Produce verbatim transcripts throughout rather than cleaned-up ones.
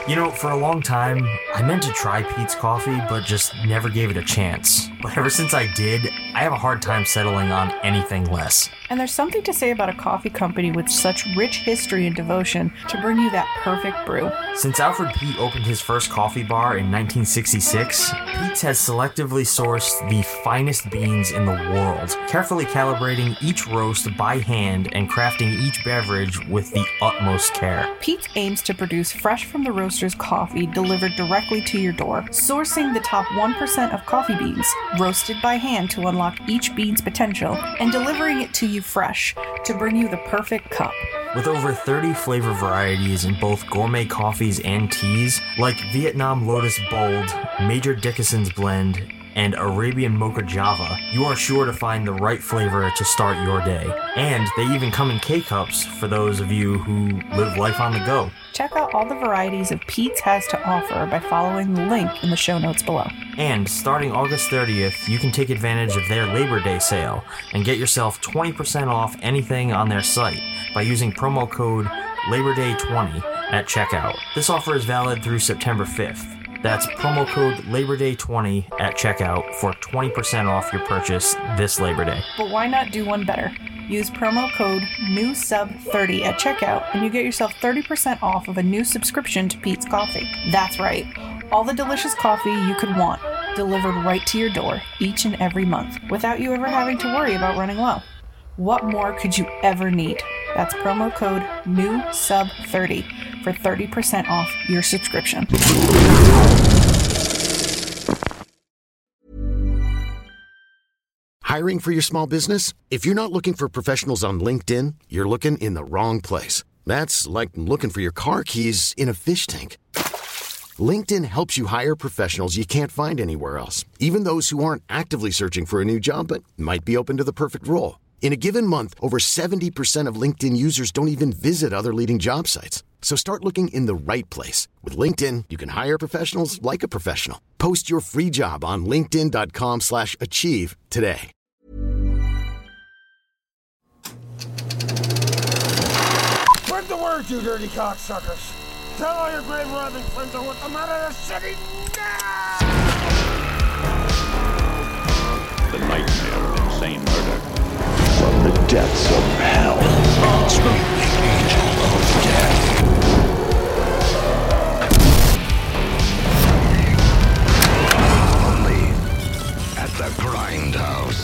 You know, for a long time, I meant to try Peet's Coffee, but just never gave it a chance. But ever since I did, I have a hard time settling on anything less. And there's something to say about a coffee company with such rich history and devotion to bring you that perfect brew. Since Alfred Peet opened his first coffee bar in nineteen sixty-six, Peet's has selectively sourced the finest beans in the world, carefully calibrating each roast by hand and crafting each beverage with the utmost care. Peet's aims to produce fresh from the roaster's coffee delivered directly to your door, sourcing the top one percent of coffee beans, roasted by hand to unlock each bean's potential, and delivering it to you fresh to bring you the perfect cup. With over thirty flavor varieties in both gourmet coffees and teas, like Vietnam Lotus Bold, Major Dickinson's Blend, and Arabian Mocha Java, you are sure to find the right flavor to start your day. And they even come in K-Cups for those of you who live life on the go. Check out all the varieties of Peet's has to offer by following the link in the show notes below. And starting August thirtieth, you can take advantage of their Labor Day sale and get yourself twenty percent off anything on their site by using promo code Labor Day twenty at checkout. This offer is valid through September fifth. That's promo code Labor Day twenty at checkout for twenty percent off your purchase this Labor Day. But why not do one better? Use promo code new sub thirty at checkout and you get yourself thirty percent off of a new subscription to Peet's Coffee. That's right, all the delicious coffee you could want, delivered right to your door each and every month, without you ever having to worry about running low. What more could you ever need? That's promo code new sub thirty for thirty percent off your subscription. Hiring for your small business? If you're not looking for professionals on LinkedIn, you're looking in the wrong place. That's like looking for your car keys in a fish tank. LinkedIn helps you hire professionals you can't find anywhere else, even those who aren't actively searching for a new job but might be open to the perfect role. In a given month, over seventy percent of LinkedIn users don't even visit other leading job sites. So start looking in the right place. With LinkedIn, you can hire professionals like a professional. Post your free job on linkedin.com slash achieve today. Spread the word, you dirty cocksuckers. Tell all your grave robbing friends I want them out of the city now! The nightmare of insane murder. From the depths of hell. Ultimately, angel of death. Only at the Grindhouse.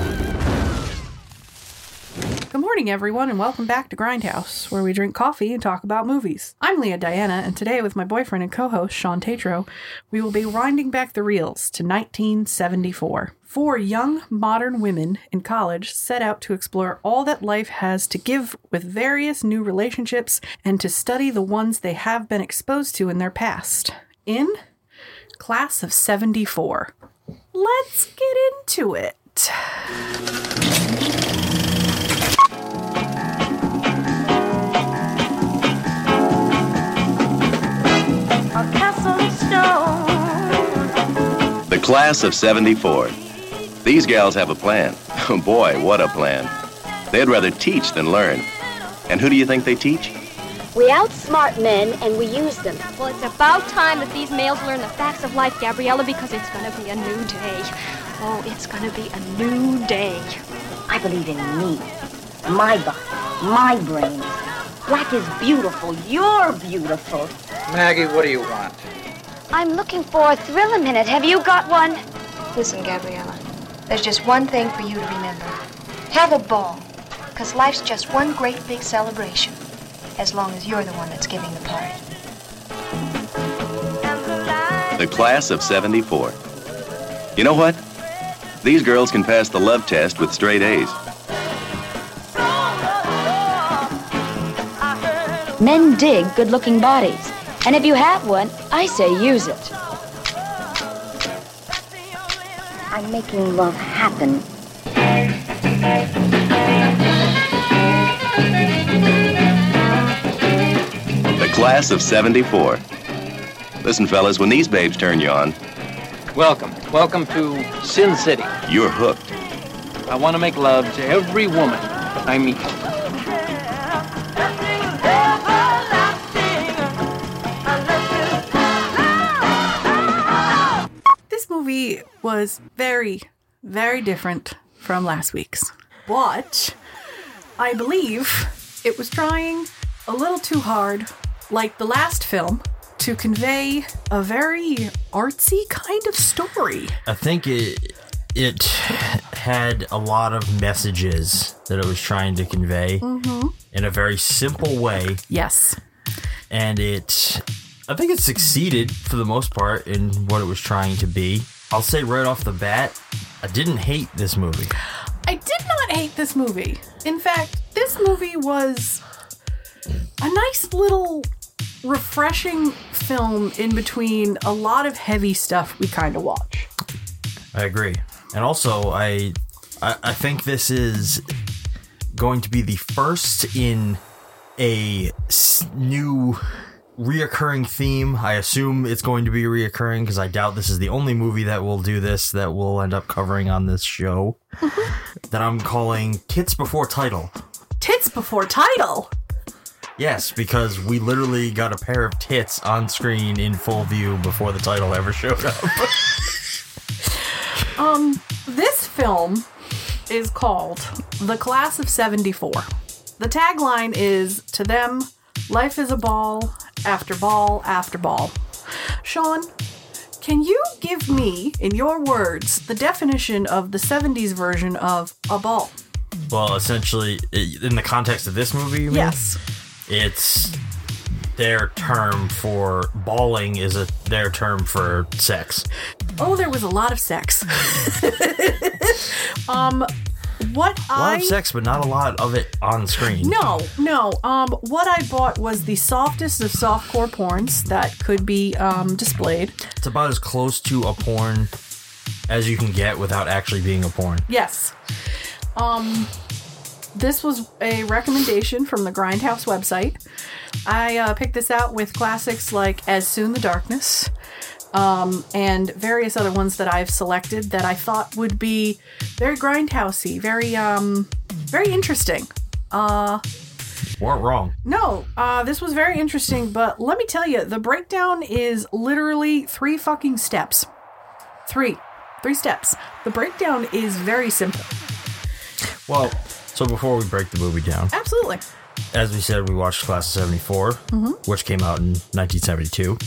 Good morning, everyone, and welcome back to Grindhouse, where we drink coffee and talk about movies. I'm Leah Diana, and today, with my boyfriend and co-host, Sean Tatro, we will be winding back the reels to nineteen seventy-four. Four young, modern women in college set out to explore all that life has to give with various new relationships and to study the ones they have been exposed to in their past. In Class of seventy-four. Let's get into it. The Class of seventy-four. These gals have a plan. Oh boy, what a plan. They'd rather teach than learn. And who do you think they teach? We outsmart men and we use them. Well, it's about time that these males learn the facts of life, Gabriella, because it's gonna be a new day. Oh, it's gonna be a new day. I believe in me, my body, my brain. Black is beautiful. You're beautiful. Maggie, what do you want? I'm looking for a Thriller Minute. Have you got one? Listen, Gabriella, there's just one thing for you to remember. Have a ball, because life's just one great big celebration, as long as you're the one that's giving the party. The Class of seventy-four. You know what? These girls can pass the love test with straight A's. Men dig good-looking bodies. And if you have one, I say use it. I'm making love happen. The Class of seventy-four. Listen, fellas, when these babes turn you on... Welcome. Welcome to Sin City. You're hooked. I want to make love to every woman I meet. was very, very different from last week's. But I believe it was trying a little too hard, like the last film, to convey a very artsy kind of story. I think it it had a lot of messages that it was trying to convey Mm-hmm. in a very simple way. Yes. And it, I think it succeeded for the most part in what it was trying to be. I'll say right off the bat, I didn't hate this movie. I did not hate this movie. In fact, this movie was a nice little refreshing film in between a lot of heavy stuff we kind of watch. I agree. And also, I, I I think this is going to be the first in a s- new reoccurring theme. I assume it's going to be reoccurring because I doubt this is the only movie that will do this that we'll end up covering on this show. That I'm calling Tits Before Title. Tits Before Title? Yes, because we literally got a pair of tits on screen in full view before the title ever showed up. um, this film is called The Class of seventy-four. The tagline is, to them, life is a ball after ball after ball. Sean, can you give me, in your words, the definition of the seventies version of a ball? Well, essentially, in the context of this movie, you mean? Yes. It's their term for balling is a their term for sex. Oh, there was a lot of sex. um, what a lot I... of sex, but not a lot of it on screen. No, no. Um, what I bought was the softest of softcore porns that could be um, displayed. It's about as close to a porn as you can get without actually being a porn. Yes. Um, this was a recommendation from the Grindhouse website. I uh, picked this out with classics like As Soon the Darkness, um, and various other ones that I've selected that I thought would be very grindhousey, very, um, very interesting. Uh, weren't wrong. No, uh, this was very interesting, but let me tell you, the breakdown is literally three fucking steps. Three. Three steps. The breakdown is very simple. Well, so before we break the movie down. Absolutely. As we said, we watched Class of seventy-four, mm-hmm. which came out in nineteen seventy-two.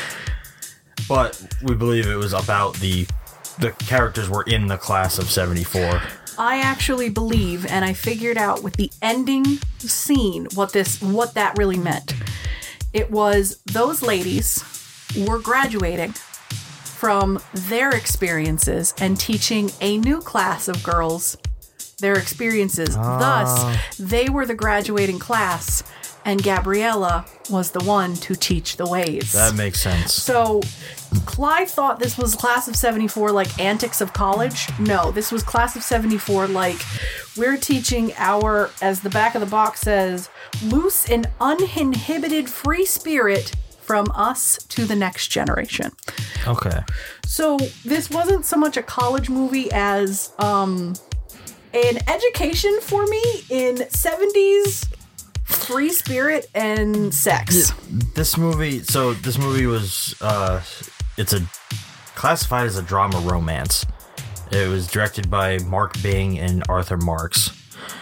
But we believe it was about the the characters were in the Class of seventy-four. I actually believe, and I figured out with the ending scene what this what that really meant. It was those ladies were graduating from their experiences and teaching a new class of girls their experiences. Ah. Thus, they were the graduating class, and Gabriella was the one to teach the ways. That makes sense. So, Clive thought this was Class of seventy-four like Antics of College. No, this was Class of seventy-four like we're teaching our, as the back of the box says, loose and uninhibited free spirit from us to the next generation. Okay. So, this wasn't so much a college movie as um, an education for me in seventies free spirit and sex. This movie, so this movie was, uh, it's a classified as a drama romance. It was directed by Mark Bing and Arthur Marks.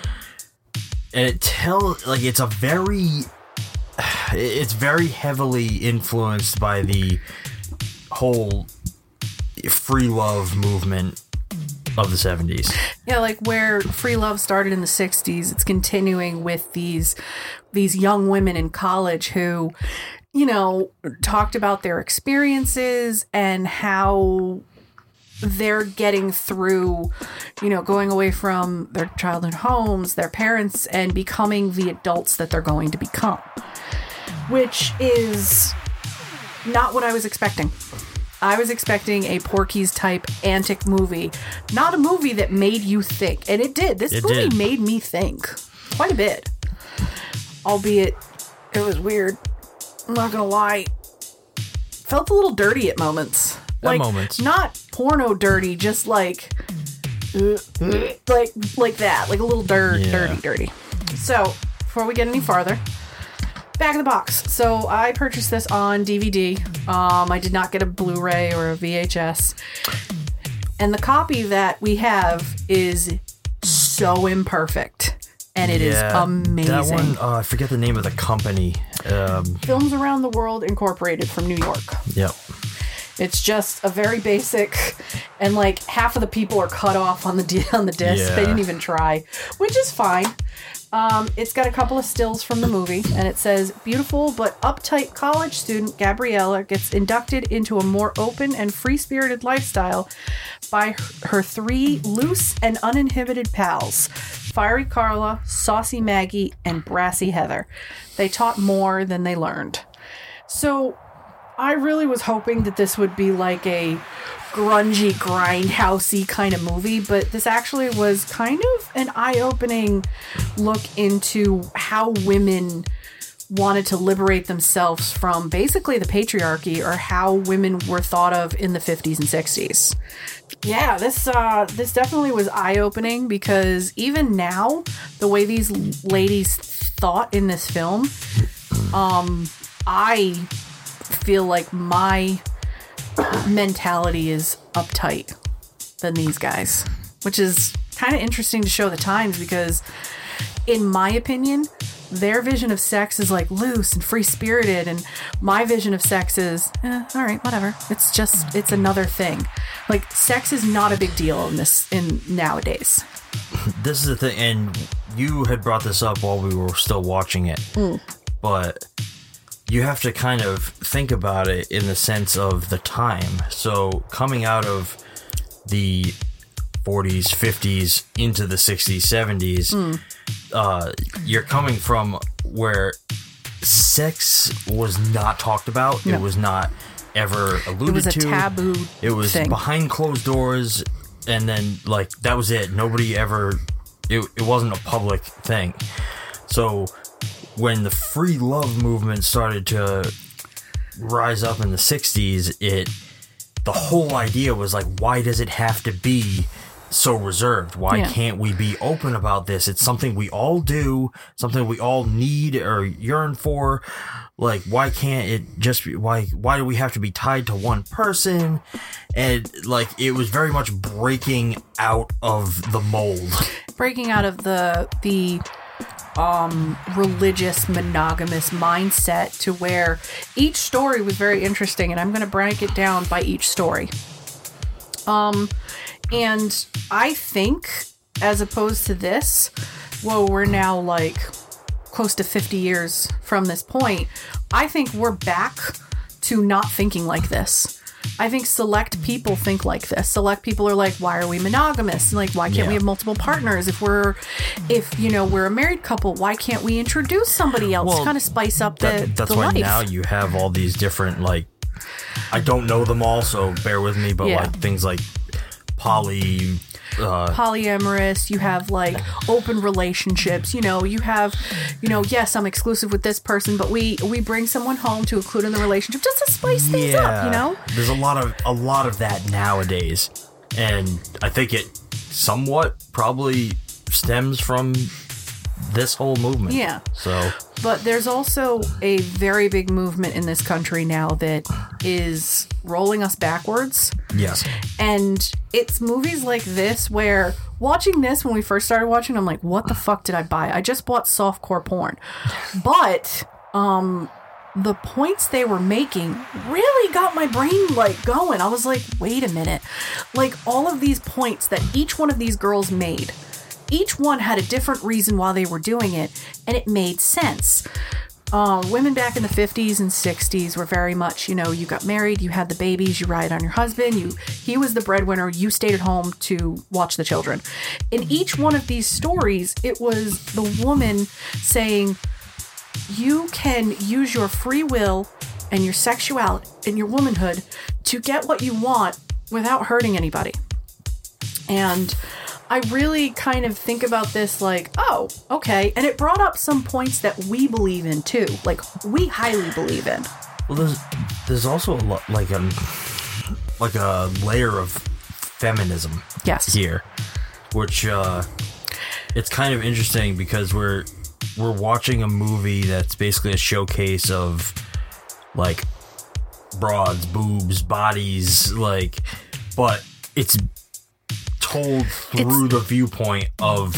And it tells, like, it's a very, it's very heavily influenced by the whole free love movement of the seventies. Yeah, like where free love started in the sixties, it's continuing with these these young women in college who, you know, talked about their experiences and how they're getting through, you know, going away from their childhood homes, their parents, and becoming the adults that they're going to become. Which is not what I was expecting. I was expecting a Porky's type antic movie, not a movie that made you think. And it did. This it movie did. made me think quite a bit. Albeit, it was weird. I'm not going to lie. Felt a little dirty at moments. At like, moments. Not porno dirty, just like, uh, like, like that. Like a little dirt, Yeah. dirty, dirty. So, before we get any farther, back of the box. So I purchased this on D V D. Um, I did not get a Blu-ray or a V H S. And the copy that we have is so imperfect. And it yeah, is amazing. That one, uh, I forget the name of the company. Um, Films Around the World Incorporated from New York. Yep. It's just a very basic, and like half of the people are cut off on the on the disc. Yeah. They didn't even try, which is fine. Um, it's got a couple of stills from the movie, and it says, beautiful but uptight college student Gabriella gets inducted into a more open and free-spirited lifestyle by her three loose and uninhibited pals, Fiery Carla, Saucy Maggie, and Brassy Heather. They taught more than they learned. So I really was hoping that this would be like a grungy, grindhousey kind of movie, but this actually was kind of an eye-opening look into how women wanted to liberate themselves from basically the patriarchy, or how women were thought of in the fifties and sixties. Yeah, this uh, this definitely was eye-opening, because even now, the way these ladies thought in this film, um, I feel like my mentality is uptight than these guys, which is kind of interesting to show the times, because in my opinion, their vision of sex is like loose and free-spirited, and my vision of sex is eh, all right, whatever. It's just, it's another thing. Like, sex is not a big deal in this in nowadays. This is the thing, and you had brought this up while we were still watching it, mm. but you have to kind of think about it in the sense of the time. So coming out of the forties, fifties into the sixties, seventies, mm. uh, you're coming from where sex was not talked about. No. It was not ever alluded to. It was a to. taboo It was thing. behind closed doors, and then, like, that was it. Nobody ever... It, it wasn't a public thing. So when the free love movement started to rise up in the sixties, it the whole idea was like, why does it have to be so reserved? Why Yeah. can't we be open about this? It's something we all do, something we all need or yearn for. Like, why can't it just be, why why do we have to be tied to one person? And like, it was very much breaking out of the mold. Breaking out of the the um religious monogamous mindset, to where each story was very interesting, and I'm going to break it down by each story. Um and I think, as opposed to this, well, we're now like close to fifty years from this point, I think we're back to not thinking like this. I think select people think like this. Select people are like, why are we monogamous? Like, why can't Yeah. we have multiple partners? If we're, if, you know, we're a married couple, why can't we introduce somebody else Well, to kind of spice up the, That, that's the why life? now you have all these different, like, I don't know them all, so bear with me, but Yeah. like things like poly, uh, Polyamorous, you have like open relationships, you know, you have, you know, yes, I'm exclusive with this person, but we we bring someone home to include in the relationship just to spice things up, you know? There's a lot of a lot of that nowadays, and I think it somewhat probably stems from this whole movement. Yeah. So, But there's also a very big movement in this country now that is rolling us backwards. yes. And it's movies like this where, watching this when we first started watching, I'm like, what the fuck did I buy? I just bought softcore porn. But um the points they were making really got my brain like going. I was like, wait a minute. Like, all of these points that each one of these girls made, each one had a different reason why they were doing it, and it made sense. Uh, women back in the fifties and sixties were very much, you know, you got married, you had the babies, you relied on your husband, you he was the breadwinner, you stayed at home to watch the children. In each one of these stories, it was the woman saying, you can use your free will and your sexuality and your womanhood to get what you want without hurting anybody. And I really kind of think about this like, oh, okay. And it brought up some points that we believe in too. Like, we highly believe in. Well, there's there's also a lo- like a like a layer of feminism. Yes. Here, which uh, it's kind of interesting because we're we're watching a movie that's basically a showcase of like broads, boobs, bodies, like, but it's told through it's, the viewpoint of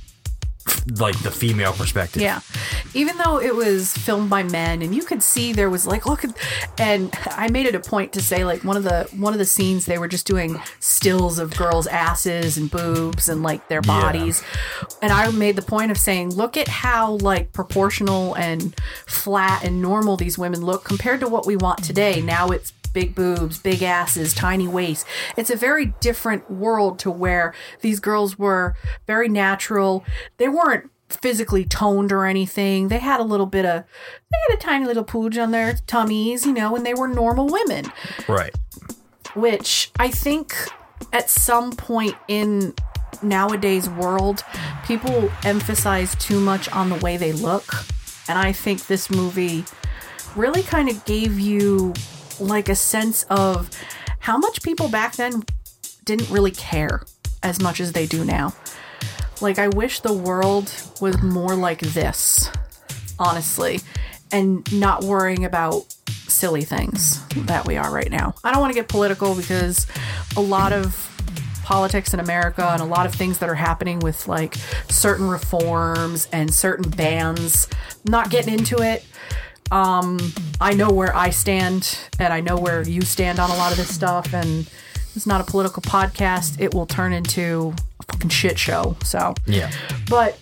like the female perspective. Yeah. Even though it was filmed by men and you could see there was like, look at, and I made it a point to say like one of the, one of the scenes they were just doing stills of girls' asses and boobs and like their bodies. Yeah. And I made the point of saying, look at how like proportional and flat and normal these women look compared to what we want today. Now it's big boobs, big asses, tiny waists. It's a very different world to where these girls were very natural. They weren't physically toned or anything. They had a little bit of, they had a tiny little pooge on their tummies, you know, and they were normal women. Right. Which I think at some point in nowadays world, people emphasize too much on the way they look. And I think this movie really kind of gave you like a sense of how much people back then didn't really care as much as they do now. Like, I wish the world was more like this, honestly, and not worrying about silly things that we are right now. I don't want to get political because a lot of politics in America and a lot of things that are happening with like certain reforms and certain bans, I'm not getting into it. Um, I know where I stand and I know where you stand on a lot of this stuff, and it's not a political podcast. It will turn into a fucking shit show. So, yeah. But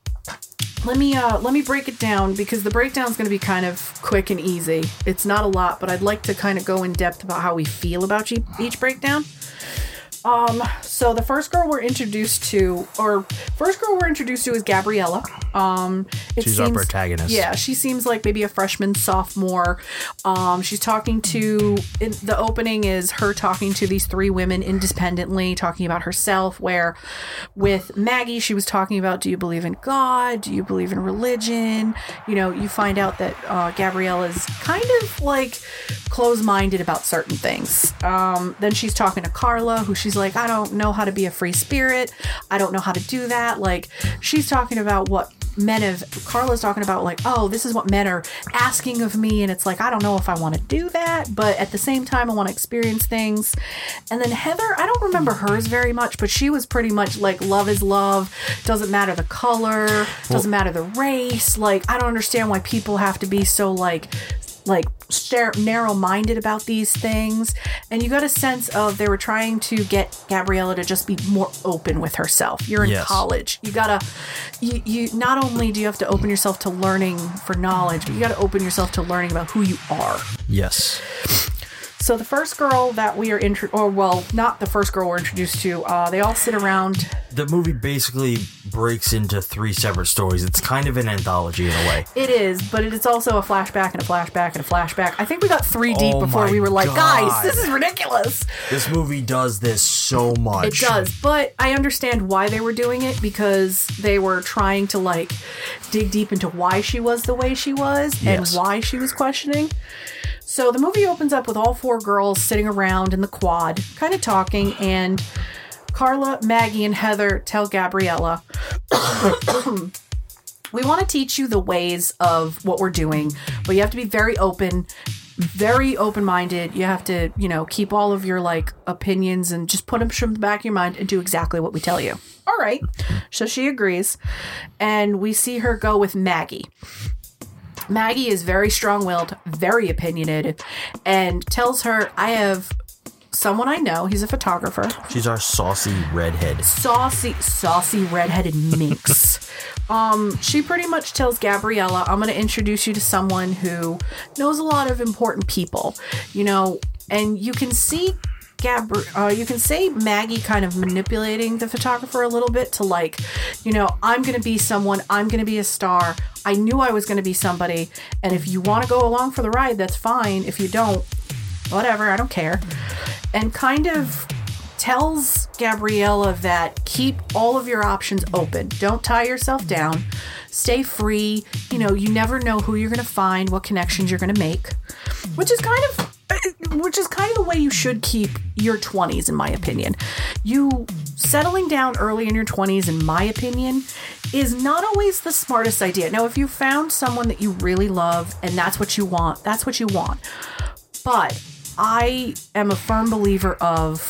let me, uh, let me break it down because the breakdown is going to be kind of quick and easy. It's not a lot, but I'd like to kind of go in depth about how we feel about each, each breakdown. Um, so the first girl we're introduced to, or first girl we're introduced to is Gabriella. Um, it she's seems, our protagonist. Yeah, she seems like maybe a freshman, sophomore. Um, she's talking to, in, the opening is her talking to these three women independently, talking about herself, where with Maggie, she was talking about, do you believe in God? Do you believe in religion? You know, you find out that, uh, Gabriella's kind of like closed-minded about certain things. Um, then she's talking to Carla, who she's like, I don't know how to be a free spirit. I don't know how to do that. Like, she's talking about what men have, Carla's talking about like, oh, this is what men are asking of me. And it's like, I don't know if I want to do that, but at the same time, I want to experience things. And then Heather, I don't remember hers very much, but she was pretty much like, love is love. Doesn't matter the color, doesn't matter the race. Like, I don't understand why people have to be so like, like narrow-minded about these things. And you got a sense of they were trying to get Gabriella to just be more open with herself. You're in yes. college. You gotta, you, you not only do you have to open yourself to learning for knowledge, but you gotta open yourself to learning about who you are. Yes. So the first girl that we are intro, or well, not the first girl we're introduced to. Uh, they all sit around. The movie basically breaks into three separate stories. It's kind of an anthology in a way. It is, but it's also a flashback and a flashback and a flashback. I think we got three deep oh before we were like, God. guys, this is ridiculous. This movie does this so much. It does, but I understand why they were doing it because they were trying to like dig deep into why she was the way she was yes. and why she was questioning. So the movie opens up with all four girls sitting around in the quad, kind of talking, and Carla, Maggie, and Heather tell Gabriella, we want to teach you the ways of what we're doing, but you have to be very open, very open-minded. You have to, you know, keep all of your, like, opinions and just put them from the back of your mind and do exactly what we tell you. All right. So she agrees, and we see her go with Maggie. Maggie is very strong-willed, very opinionated, and tells her, I have someone I know. He's a photographer. She's our saucy redhead. Saucy, saucy redheaded minx. um, she pretty much tells Gabriella, I'm going to introduce you to someone who knows a lot of important people, you know, and you can see Gab, uh, you can say Maggie kind of manipulating the photographer a little bit to like, you know, I'm going to be someone, I'm going to be a star. I knew I was going to be somebody. And if you want to go along for the ride, that's fine. If you don't, whatever, I don't care. And kind of tells Gabriella that keep all of your options open. Don't tie yourself down. Stay free. You know, you never know who you're going to find, what connections you're going to make, which is kind of Which is kind of the way you should keep your twenties, in my opinion. You settling down early in your twenties, in my opinion, is not always the smartest idea. Now, if you found someone that you really love and that's what you want, that's what you want. But I am a firm believer of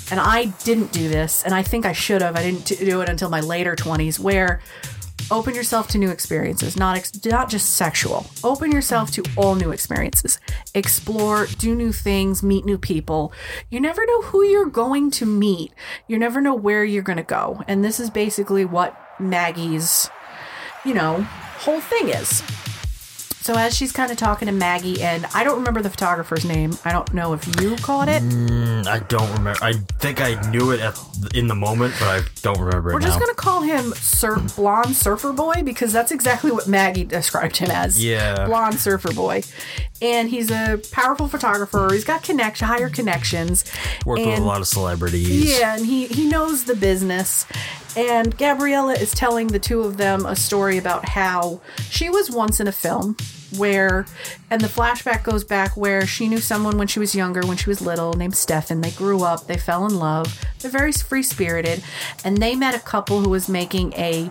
and I didn't do this, and I think I should have. I didn't t- do it until my later twenties, where open yourself to new experiences, not ex- not just sexual. Open yourself to all new experiences. Explore, do new things, meet new people. You never know who you're going to meet. You never know where you're going to go. And this is basically what Maggie's, you know, whole thing is. So as she's kind of talking to Maggie, and I don't remember the photographer's name. I don't know if you caught it. Mm, I don't remember. I think I knew it at, in the moment, but I don't remember it We're now. just going to call him Sir Blonde Surfer Boy, because that's exactly what Maggie described him as. Yeah. Blonde Surfer Boy. And he's a powerful photographer. He's got connection, higher connections. Worked and, with a lot of celebrities. Yeah, and he, he knows the business. And Gabriella is telling the two of them a story about how she was once in a film where, and the flashback goes back where she knew someone when she was younger, when she was little, named Stefan. They grew up, they fell in love, they're very free-spirited, and they met a couple who was making a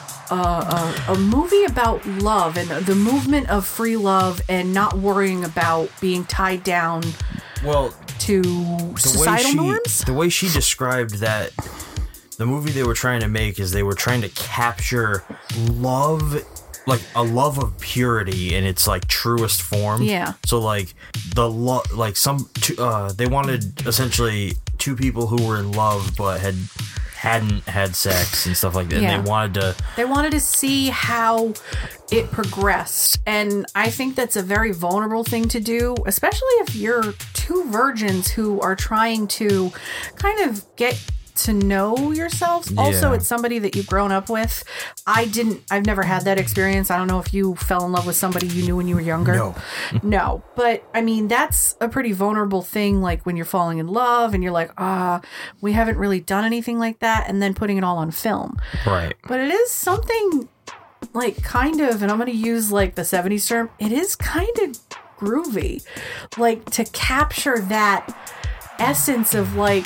uh, a, a movie about love and the movement of free love and not worrying about being tied down well, to societal she, norms. The way she described that, the movie they were trying to make is they were trying to capture love, like a love of purity in its like truest form. Yeah. So like the love, like some, uh, they wanted essentially two people who were in love but had hadn't had sex and stuff like that. Yeah. And they wanted to. They wanted to see how it progressed, and I think that's a very vulnerable thing to do, especially if you're two virgins who are trying to kind of get to know yourselves. Yeah. Also, it's somebody that you've grown up with. I didn't, I've never had that experience. I don't know if you fell in love with somebody you knew when you were younger. No. No. But I mean, that's a pretty vulnerable thing. Like when you're falling in love and you're like, ah, we haven't really done anything like that. And then putting it all on film. Right. But it is something like kind of, and I'm going to use like the seventies term, it is kind of groovy. Like to capture that essence of like,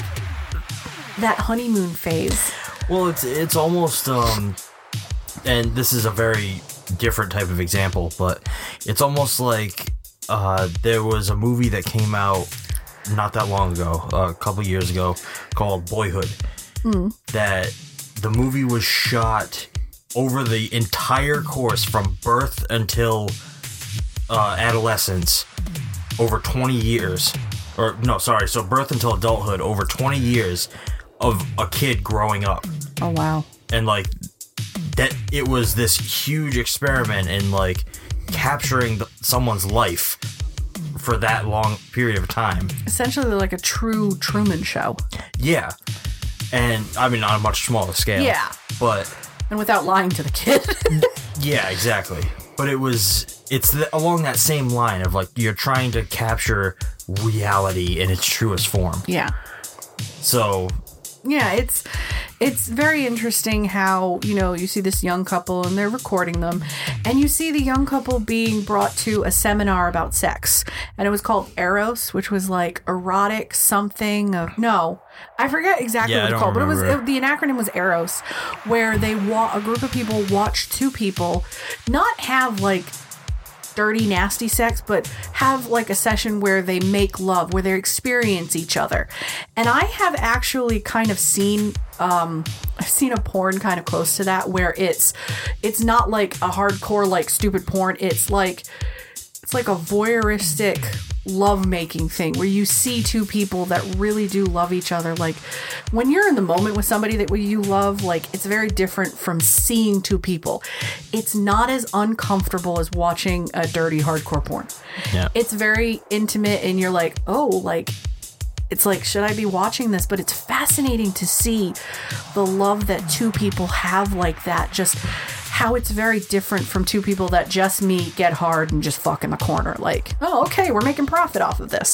that honeymoon phase. Well, it's it's almost um and this is a very different type of example, but it's almost like uh there was a movie that came out not that long ago, uh, a couple years ago, called Boyhood. Mm. That the movie was shot over the entire course from birth until uh adolescence, over twenty years. Or no, sorry, so birth until adulthood, over twenty years of a kid growing up. Oh, wow. And like that, it was this huge experiment in like capturing the, someone's life for that long period of time. Essentially like a true Truman Show. Yeah. And I mean, on a much smaller scale. Yeah. But. And without lying to the kid. Yeah, exactly. But it was, it's the, along that same line of like, you're trying to capture reality in its truest form. Yeah. So. Yeah, it's it's very interesting how, you know, you see this young couple and they're recording them, and you see the young couple being brought to a seminar about sex, and it was called Eros, which was like erotic something of no, I forget exactly yeah, what it's called, remember. but it was it, the acronym was Eros, where they wa- a group of people watch two people not have like dirty, nasty sex, but have like a session where they make love, where they experience each other. And I have actually kind of seen, um, I've seen a porn kind of close to that, where it's, it's not like a hardcore, like stupid porn. It's like, it's like a voyeuristic love-making thing where you see two people that really do love each other. Like when you're in the moment with somebody that you love, like it's very different from seeing two people. It's not as uncomfortable as watching a dirty hardcore porn. Yeah. It's very intimate and you're like, oh, like it's like, should I be watching this? But it's fascinating to see the love that two people have like that. Just how it's very different from two people that just meet, get hard, and just fuck in the corner. Like, oh, okay, we're making profit off of this.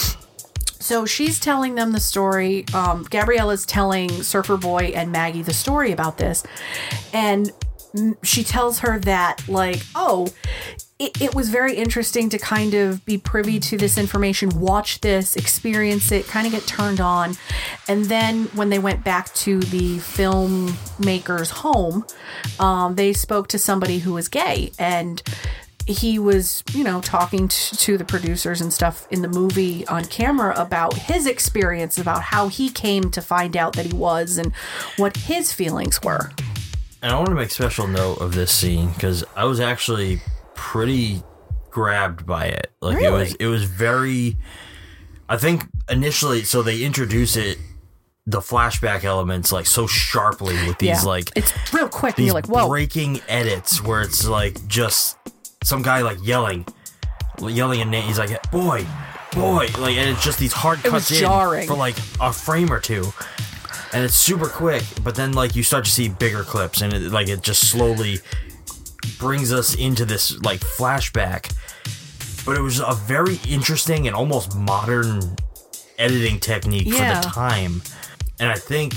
So she's telling them the story. Um, Gabriella's telling Surfer Boy and Maggie the story about this. And she tells her that, like, oh, it, it was very interesting to kind of be privy to this information, watch this, experience it, kind of get turned on. And then when they went back to the filmmaker's home, um, they spoke to somebody who was gay. And he was, you know, talking t- to the producers and stuff in the movie on camera about his experience, about how he came to find out that he was and what his feelings were. And I want to make special note of this scene because I was actually pretty grabbed by it. Like Really? it was, it was very. I think initially, so they introduce it, the flashback elements, like so sharply with these Yeah. like It's real quick, and these you're like, whoa. breaking edits where it's like just some guy like yelling, yelling a name. He's like, boy, boy, like, and it's just these hard It was cuts in jarring. for like a frame or two. And it's super quick, but then like you start to see bigger clips, and it, like it just slowly brings us into this like flashback. But it was a very interesting and almost modern editing technique Yeah. for the time. And I think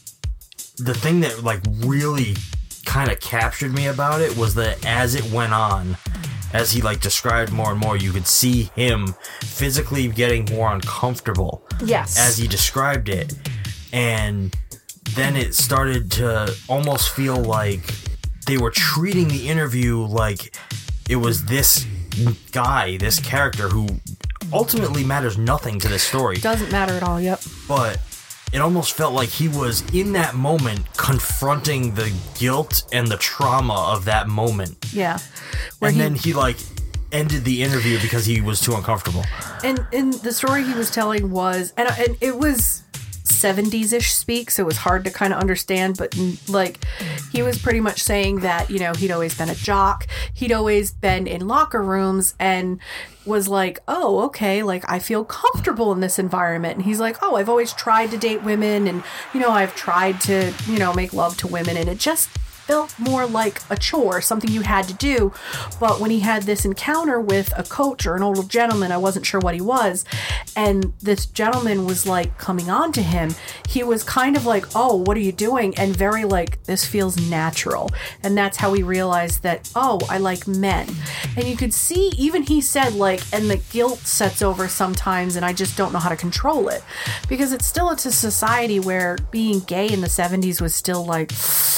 the thing that like really kind of captured me about it was that as it went on, as he like described more and more, you could see him physically getting more uncomfortable. Yes. As he described it. And then it started to almost feel like they were treating the interview like it was this guy, this character who ultimately matters nothing to this story. Doesn't matter at all, yep. But it almost felt like he was in that moment confronting the guilt and the trauma of that moment. Yeah. Where and he, then he like ended the interview because he was too uncomfortable. and and the story he was telling was, and and it was seventies-ish speak, so it was hard to kind of understand, but like he was pretty much saying that, you know, he'd always been a jock, he'd always been in locker rooms, and was like, oh, okay, like I feel comfortable in this environment. And he's like, oh, I've always tried to date women, and, you know, I've tried to, you know, make love to women, and it just felt more like a chore, something you had to do. But when he had this encounter with a coach or an older gentleman, I wasn't sure what he was, and this gentleman was like coming on to him, he was kind of like, oh, what are you doing? And very like, this feels natural. And that's how he realized that, oh, I like men. And you could see, even he said like, and the guilt sets over sometimes, and I just don't know how to control it, because it's still, it's a society where being gay in the seventies was still like,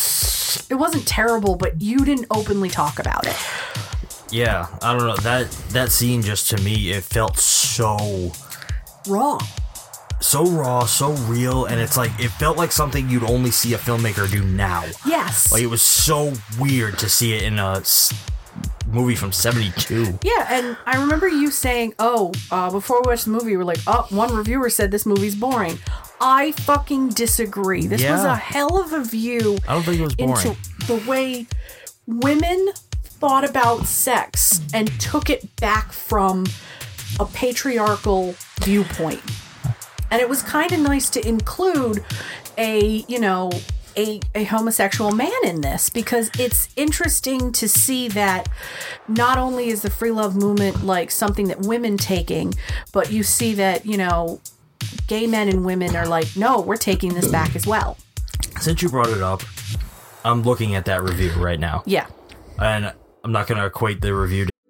it wasn't terrible, but you didn't openly talk about it. Yeah, I don't know. That that scene just, to me, it felt so raw. So raw, so real, and it's like, it felt like something you'd only see a filmmaker do now. Yes. Like, it was so weird to see it in a s- movie from seventy-two. Yeah, and I remember you saying, oh, uh, before we watched the movie, you were like, oh, one reviewer said this movie's boring. I fucking disagree. This Yeah. was a hell of a view I don't think it was boring. into the way women thought about sex and took it back from a patriarchal viewpoint. And it was kind of nice to include a, you know, a, a homosexual man in this, because it's interesting to see that not only is the free love movement like something that women taking, but you see that, you know, gay men and women are like, no, we're taking this back as well. Since you brought it up, I'm looking at that review right now. Yeah. And I'm not going to equate the review to...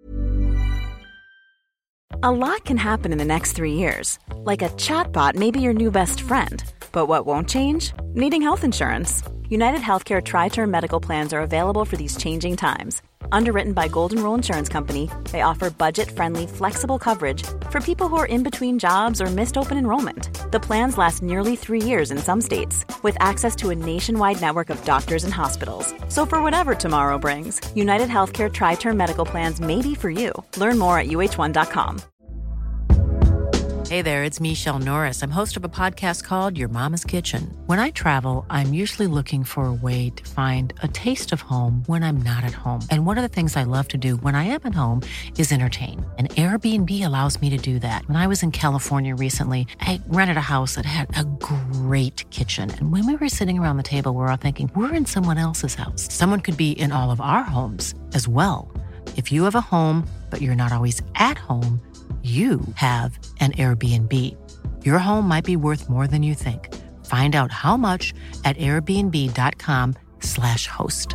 A lot can happen in the next three years. Like a chatbot may be your new best friend. But what won't change? Needing health insurance. United Healthcare Tri-Term Medical Plans are available for these changing times. Underwritten by Golden Rule Insurance Company, they offer budget-friendly, flexible coverage for people who are in between jobs or missed open enrollment. The plans last nearly three years in some states, with access to a nationwide network of doctors and hospitals. So for whatever tomorrow brings, United Healthcare Tri-Term Medical Plans may be for you. Learn more at U H one dot com. Hey there, it's Michelle Norris. I'm host of a podcast called Your Mama's Kitchen. When I travel, I'm usually looking for a way to find a taste of home when I'm not at home. And one of the things I love to do when I am at home is entertain. And Airbnb allows me to do that. When I was in California recently, I rented a house that had a great kitchen. And when we were sitting around the table, we were all thinking, we're in someone else's house. Someone could be in all of our homes as well. If you have a home, but you're not always at home, you have an Airbnb. Your home might be worth more than you think. Find out how much at airbnb.com slash host.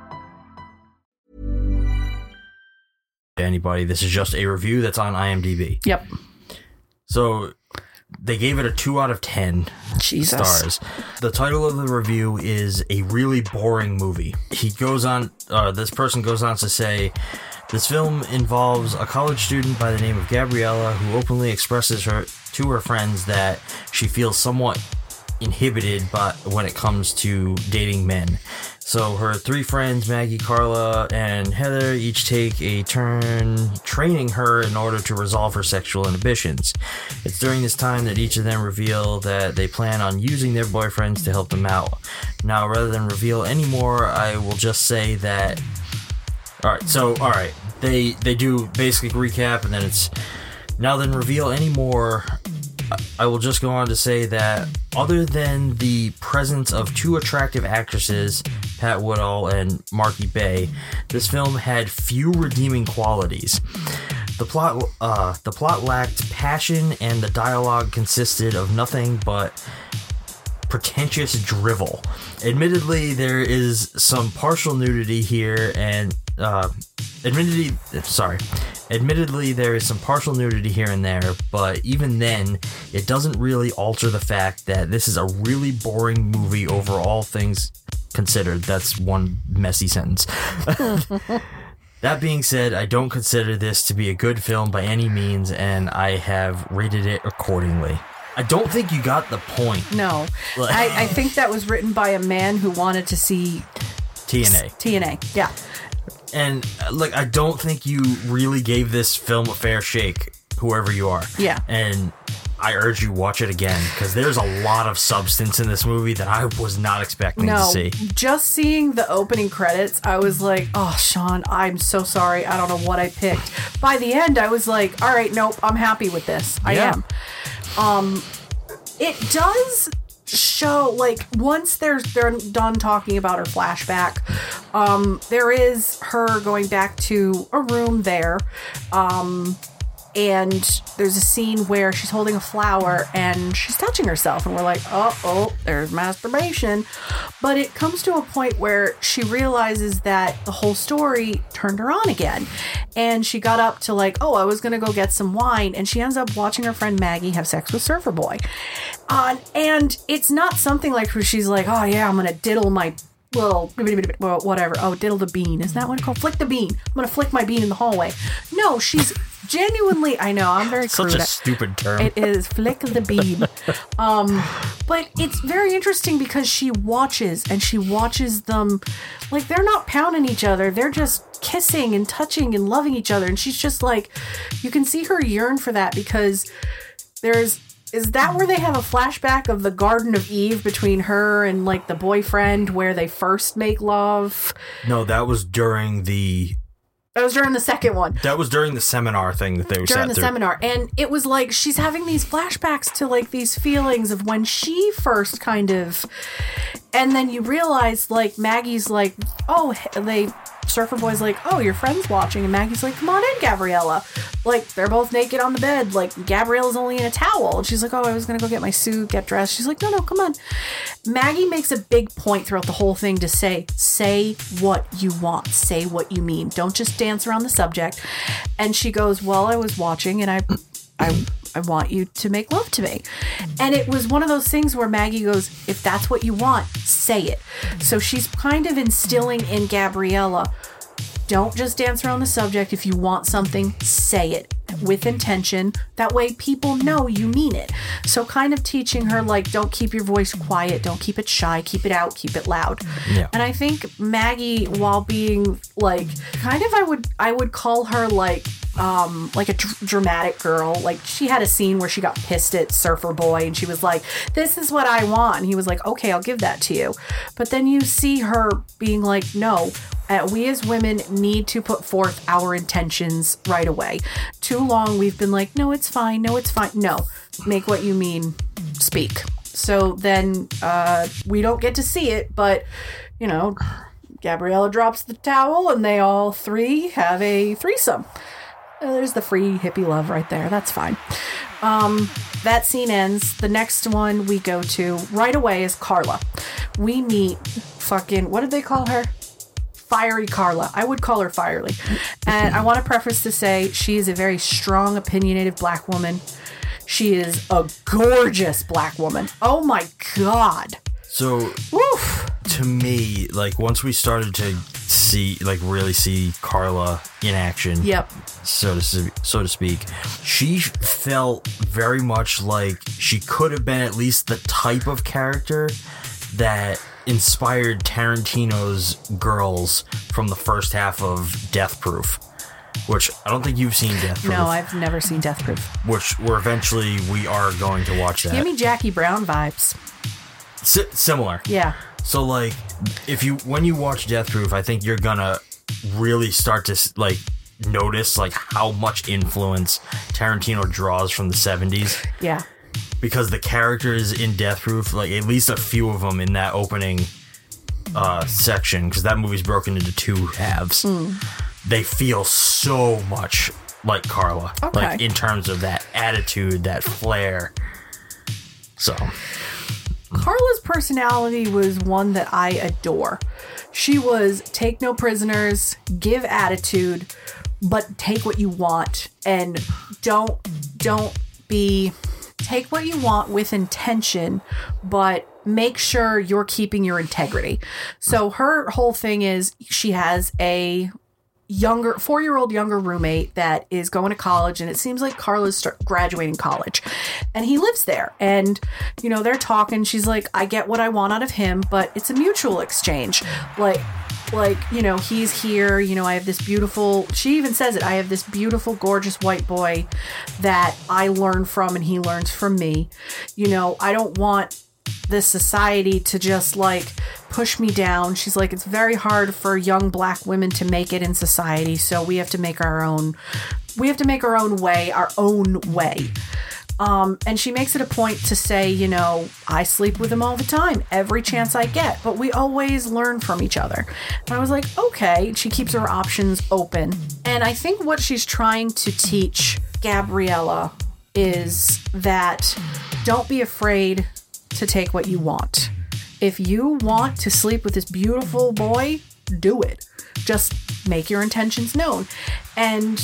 Anybody, this is just a review that's on IMDb. Yep. So they gave it a two out of ten Jesus. stars. The title of the review is A Really Boring Movie. He goes on, uh, this person goes on to say This film involves a college student by the name of Gabriella who openly expresses her to her friends that she feels somewhat inhibited but when it comes to dating men. So her three friends, Maggie, Carla, and Heather, each take a turn training her in order to resolve her sexual inhibitions. It's during this time that each of them reveal that they plan on using their boyfriends to help them out. Now, rather than reveal any more, I will just say that... Alright, so, alright, they, they do basically recap, and then it's... Now then reveal any more... I will just go on to say that other than the presence of two attractive actresses, Pat Woodall and Marky Bay, this film had few redeeming qualities. The plot, uh, the plot lacked passion, and the dialogue consisted of nothing but pretentious drivel. Admittedly, there is some partial nudity here, and uh, admittedly, sorry. Admittedly, there is some partial nudity here and there, but even then, it doesn't really alter the fact that this is a really boring movie over all things considered. That's one messy sentence. That being said, I don't consider this to be a good film by any means, and I have rated it accordingly. I don't think you got the point. No. I, I think that was written by a man who wanted to see... T N A. T N A, yeah. And, like, I don't think you really gave this film a fair shake, whoever you are. Yeah. And I urge you watch it again, because there's a lot of substance in this movie that I was not expecting no, to see. Just seeing the opening credits, I was like, oh, Sean, I'm so sorry. I don't know what I picked. By the end, I was like, all right, nope, I'm happy with this. I Yeah. am. Um, it does... show, like, once they're they're done talking about her flashback, um there is her going back to a room there, um and there's a scene where she's holding a flower and she's touching herself, and we're like, oh oh there's masturbation. But it comes to a point where she realizes that the whole story turned her on again, and she got up to, like, oh, I was gonna go get some wine, and she ends up watching her friend Maggie have sex with Surfer Boy. Uh, and it's not something like where she's like, oh yeah, I'm gonna diddle my little well, whatever. Oh, diddle the bean. Isn't that what it's called? Flick the bean. I'm gonna flick my bean in the hallway. No, she's genuinely, I know, I'm very Such crude. a stupid term. It is flick the bean. Um, but it's very interesting because she watches and she watches them, like, they're not pounding each other. They're just kissing and touching and loving each other. And she's just like, you can see her yearn for that, because there's, is that where they have a flashback of the Garden of Eve between her and, like, the boyfriend where they first make love? No, that was during the... That was during the second one. That was during the seminar thing that they were During sat the through. seminar. And it was like she's having these flashbacks to, like, these feelings of when she first kind of... And then you realize, like, Maggie's like, oh, they... Surfer Boy's like, oh, your friend's watching. And Maggie's like, come on in, Gabriella. Like, they're both naked on the bed. Like, Gabriella's only in a towel. And she's like, oh, I was going to go get my suit, get dressed. She's like, no, no, come on. Maggie makes a big point throughout the whole thing to say, say what you want. Say what you mean. Don't just dance around the subject. And she goes, well, I was watching and I... I I want you to make love to me. And it was one of those things where Maggie goes, if that's what you want, say it. So she's kind of instilling in Gabriella, don't just dance around the subject. If you want something, say it with intention. That way people know you mean it. So kind of teaching her, like, don't keep your voice quiet. Don't keep it shy. Keep it out. Keep it loud. Yeah. And I think Maggie, while being, like, kind of, I would, I would call her, like, um, like a dr- dramatic girl. Like, she had a scene where she got pissed at Surfer Boy and she was like, this is what I want. And he was like, okay, I'll give that to you. But then you see her being like, no, uh, we as women need to put forth our intentions right away. Too long we've been like, no, it's fine. No, it's fine. No, make what you mean. Speak. So then uh, we don't get to see it, but, you know, Gabriella drops the towel and they all three have a threesome. Uh, there's the free hippie love right there. That's fine. Um, that scene ends. The next one we go to right away is Carla. We meet fucking, what did they call her? Fiery Carla. I would call her Fiery. And I want to preface to say she is a very strong, opinionated black woman. She is a gorgeous black woman. Oh my God. So, Woof. to me, like, once we started to see, like, really see Carla in action. Yep. So to so to speak, she felt very much like she could have been at least the type of character that inspired Tarantino's girls from the first half of Death Proof, which I don't think you've seen Death Proof. No, I've never seen Death Proof. Which we're eventually we are going to watch that. Give me Jackie Brown vibes. S- similar. Yeah. So like, if you when you watch Death Proof, I think you're gonna really start to like notice like how much influence Tarantino draws from the seventies. Yeah. Because the characters in Death Proof, like at least a few of them in that opening uh, section, because that movie's broken into two halves, mm. they feel so much like Carla. Okay. Like in terms of that attitude, that flair. So Carla's personality was one that I adore. She was take no prisoners, give attitude, but take what you want, and don't don't be take what you want with intention, but make sure you're keeping your integrity. So her whole thing is she has a younger four-year-old younger roommate that is going to college, and it seems like Carla's start graduating college, and he lives there, and you know they're talking. She's like, I get what I want out of him, but it's a mutual exchange. Like like you know he's here, you know I have this beautiful, she even says it, I have this beautiful gorgeous white boy that I learn from and he learns from me. You know I don't want this society to just like push me down. She's like, it's very hard for young black women to make it in society, so we have to make our own we have to make our own way our own way. Um, and she makes it a point to say, you know, I sleep with him all the time, every chance I get, but we always learn from each other. And I was like, okay. She keeps her options open. And I think what she's trying to teach Gabriella is that don't be afraid to take what you want. If you want to sleep with this beautiful boy, do it. Just make your intentions known. And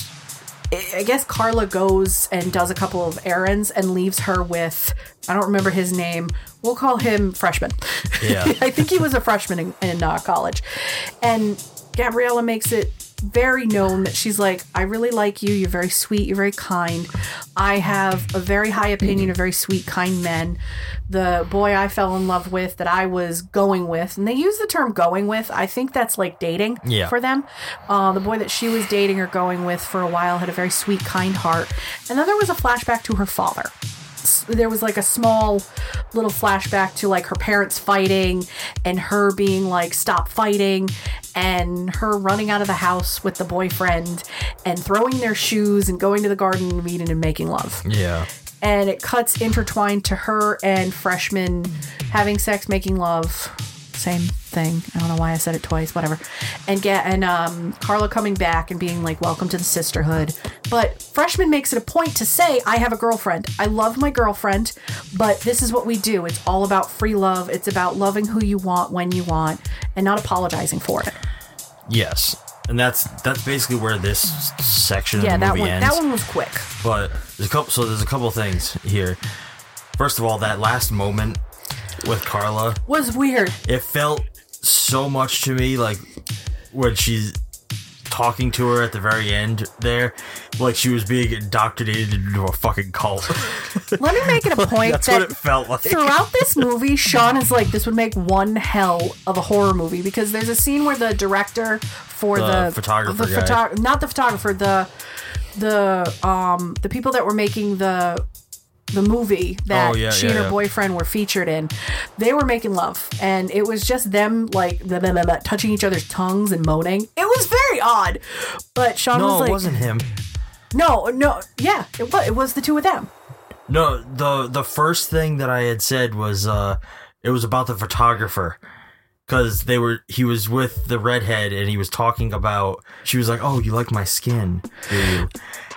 I guess Carla goes and does a couple of errands and leaves her with, I don't remember his name. We'll call him Freshman. Yeah. I think he was a freshman in, in uh, college. And Gabriella makes it very known that she's like, I really like you. You're very sweet. You're very kind. I have a very high opinion of very sweet, kind men. The boy I fell in love with that I was going with, and they use the term going with, I think that's like dating yeah. for them. Uh, the boy that she was dating or going with for a while had a very sweet, kind heart. And then there was a flashback to her father. There was like a small little flashback to like her parents fighting and her being like, stop fighting, and her running out of the house with the boyfriend and throwing their shoes and going to the Garden of Eden and making love. Yeah. And it cuts intertwined to her and Freshman having sex, making love. Same thing. I don't know why I said it twice, whatever. And get and um, Carla coming back and being like, welcome to the sisterhood. But Freshman makes it a point to say, I have a girlfriend. I love my girlfriend, but this is what we do. It's all about free love. It's about loving who you want when you want and not apologizing for it. Yes. And that's that's basically where this section yeah, of the that movie one, ends. that one was quick. But there's a couple so there's a couple things here. First of all, that last moment with Carla was weird. It felt so much to me like when she's talking to her at the very end there, like she was being indoctrinated into a fucking cult. Let me make it a point That's that what it felt like. Throughout this movie, Sean is like, this would make one hell of a horror movie, because there's a scene where the director for the, the photographer the guy. photo- not the photographer, the the um the people that were making the the movie that oh, yeah, she yeah, and her yeah. boyfriend were featured in, they were making love, and it was just them like blah, blah, blah, blah, touching each other's tongues and moaning. It was very odd, but Sean no, was like, it wasn't him. No, no, yeah, it was. It was the two of them. No, the the first thing that I had said was uh, it was about the photographer. Because they were, he was with the redhead and he was talking about, she was like, oh, you like my skin, do you?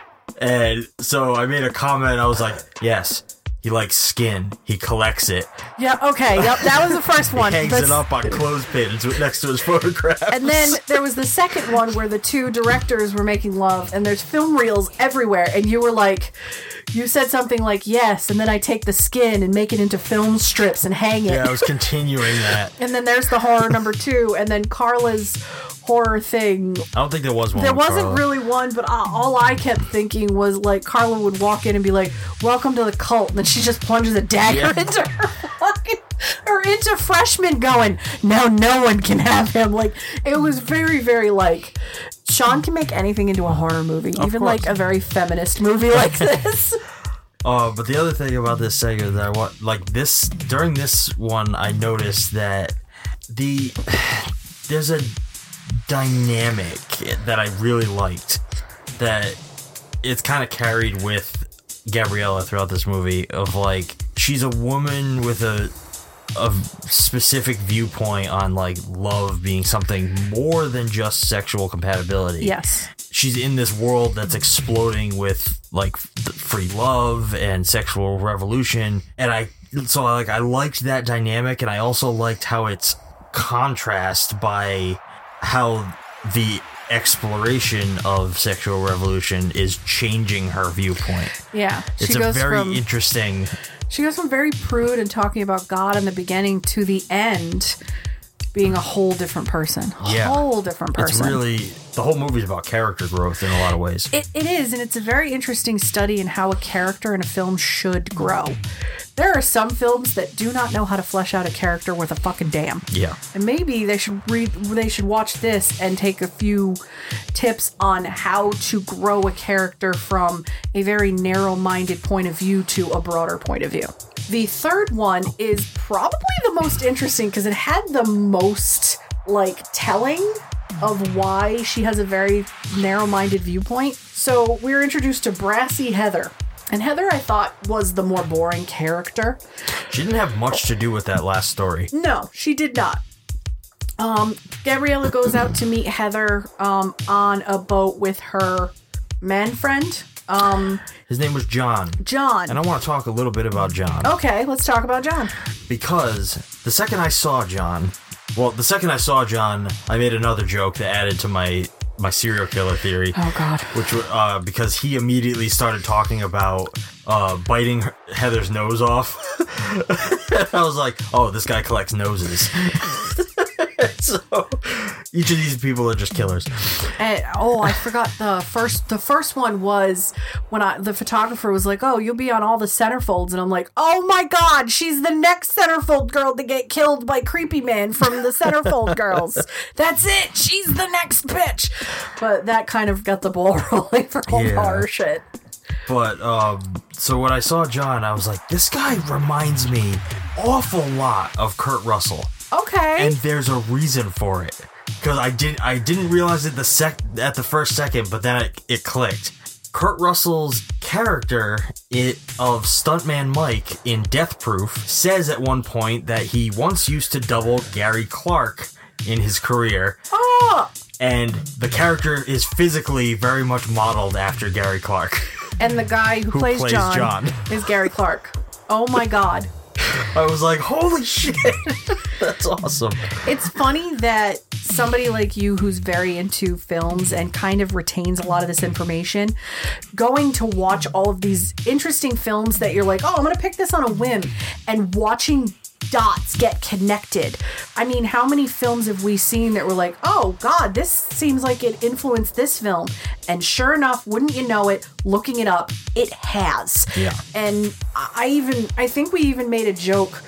And so I made a comment. I was like, yes, he likes skin. He collects it. Yeah, okay. Yep, that was the first one. He hangs the, it up on clothespins next to his photographs. And then there was the second one where the two directors were making love, and there's film reels everywhere, and you were like, you said something like, yes, and then I take the skin and make it into film strips and hang it. Yeah, I was continuing that. And then there's the horror number two, and then Carla's horror thing. I don't think there was one. There with wasn't Carla. really one, but uh, all I kept thinking was like Carla would walk in and be like, "Welcome to the cult," and then she just plunges a dagger Yeah. into her fucking or into Freshman, going, "Now no one can have him." Like it was very, very like Sean can make anything into a horror movie, Of even course. like a very feminist movie like this. Uh, but the other thing about this segment that I want, like this, during this one, I noticed that the, there's a dynamic that I really liked that it's kind of carried with Gabriella throughout this movie of like, she's a woman with a, a specific viewpoint on like love being something more than just sexual compatibility. Yes. She's in this world that's exploding with like f- free love and sexual revolution, and I so like I liked that dynamic, and I also liked how it's contrast by how the exploration of sexual revolution is changing her viewpoint. Yeah, It's she a goes very from interesting. she goes from very prude and talking about God in the beginning to the end being a whole different person. Yeah. Whole different person. It's really, the whole movie's about character growth in a lot of ways. It, it is, and it's a very interesting study in how a character in a film should grow. There are some films that do not know how to flesh out a character worth a fucking damn. Yeah. And maybe they should read, they should watch this and take a few tips on how to grow a character from a very narrow-minded point of view to a broader point of view. The third one is probably the most interesting because it had the most, like, telling of why she has a very narrow-minded viewpoint. So we were introduced to Brassy Heather. And Heather, I thought, was the more boring character. She didn't have much to do with that last story. No, she did not. Um, Gabriella goes out to meet Heather um, on a boat with her man friend. Um, His name was John. John. And I want to talk a little bit about John. Okay, let's talk about John. Because the second I saw John, well, the second I saw John, I made another joke that added to my my serial killer theory. Oh, God. Which, uh, because he immediately started talking about uh, biting Heather's nose off. I was like, oh, this guy collects noses. So each of these people are just killers. And, oh, I forgot the first. The first one was when I the photographer was like, "Oh, you'll be on all the centerfolds," and I'm like, "Oh my God, she's the next centerfold girl to get killed by Creepy Man from the Centerfold Girls. That's it. She's the next bitch." But that kind of got the ball rolling for whole Yeah. horror shit. But, um, so when I saw John, I was like, this guy reminds me awful lot of Kurt Russell. Okay. And there's a reason for it. Because I, did, I didn't realize it the sec- at the first second, but then it, it clicked. Kurt Russell's character it, of Stuntman Mike in Death Proof says at one point that he once used to double Gary Clark in his career. Oh! And the character is physically very much modeled after Gary Clark. And the guy who, Who plays, plays John, John. is Gary Clark. Oh my God. I was like, holy shit. That's awesome. It's funny that somebody like you who's very into films and kind of retains a lot of this information, going to watch all of these interesting films that you're like, oh, I'm going to pick this on a whim, and watching dots get connected. I mean, how many films have we seen that were like, oh God, this seems like it influenced this film? And sure enough, wouldn't you know it, looking it up, it has. Yeah. And I even, I think we even made a joke,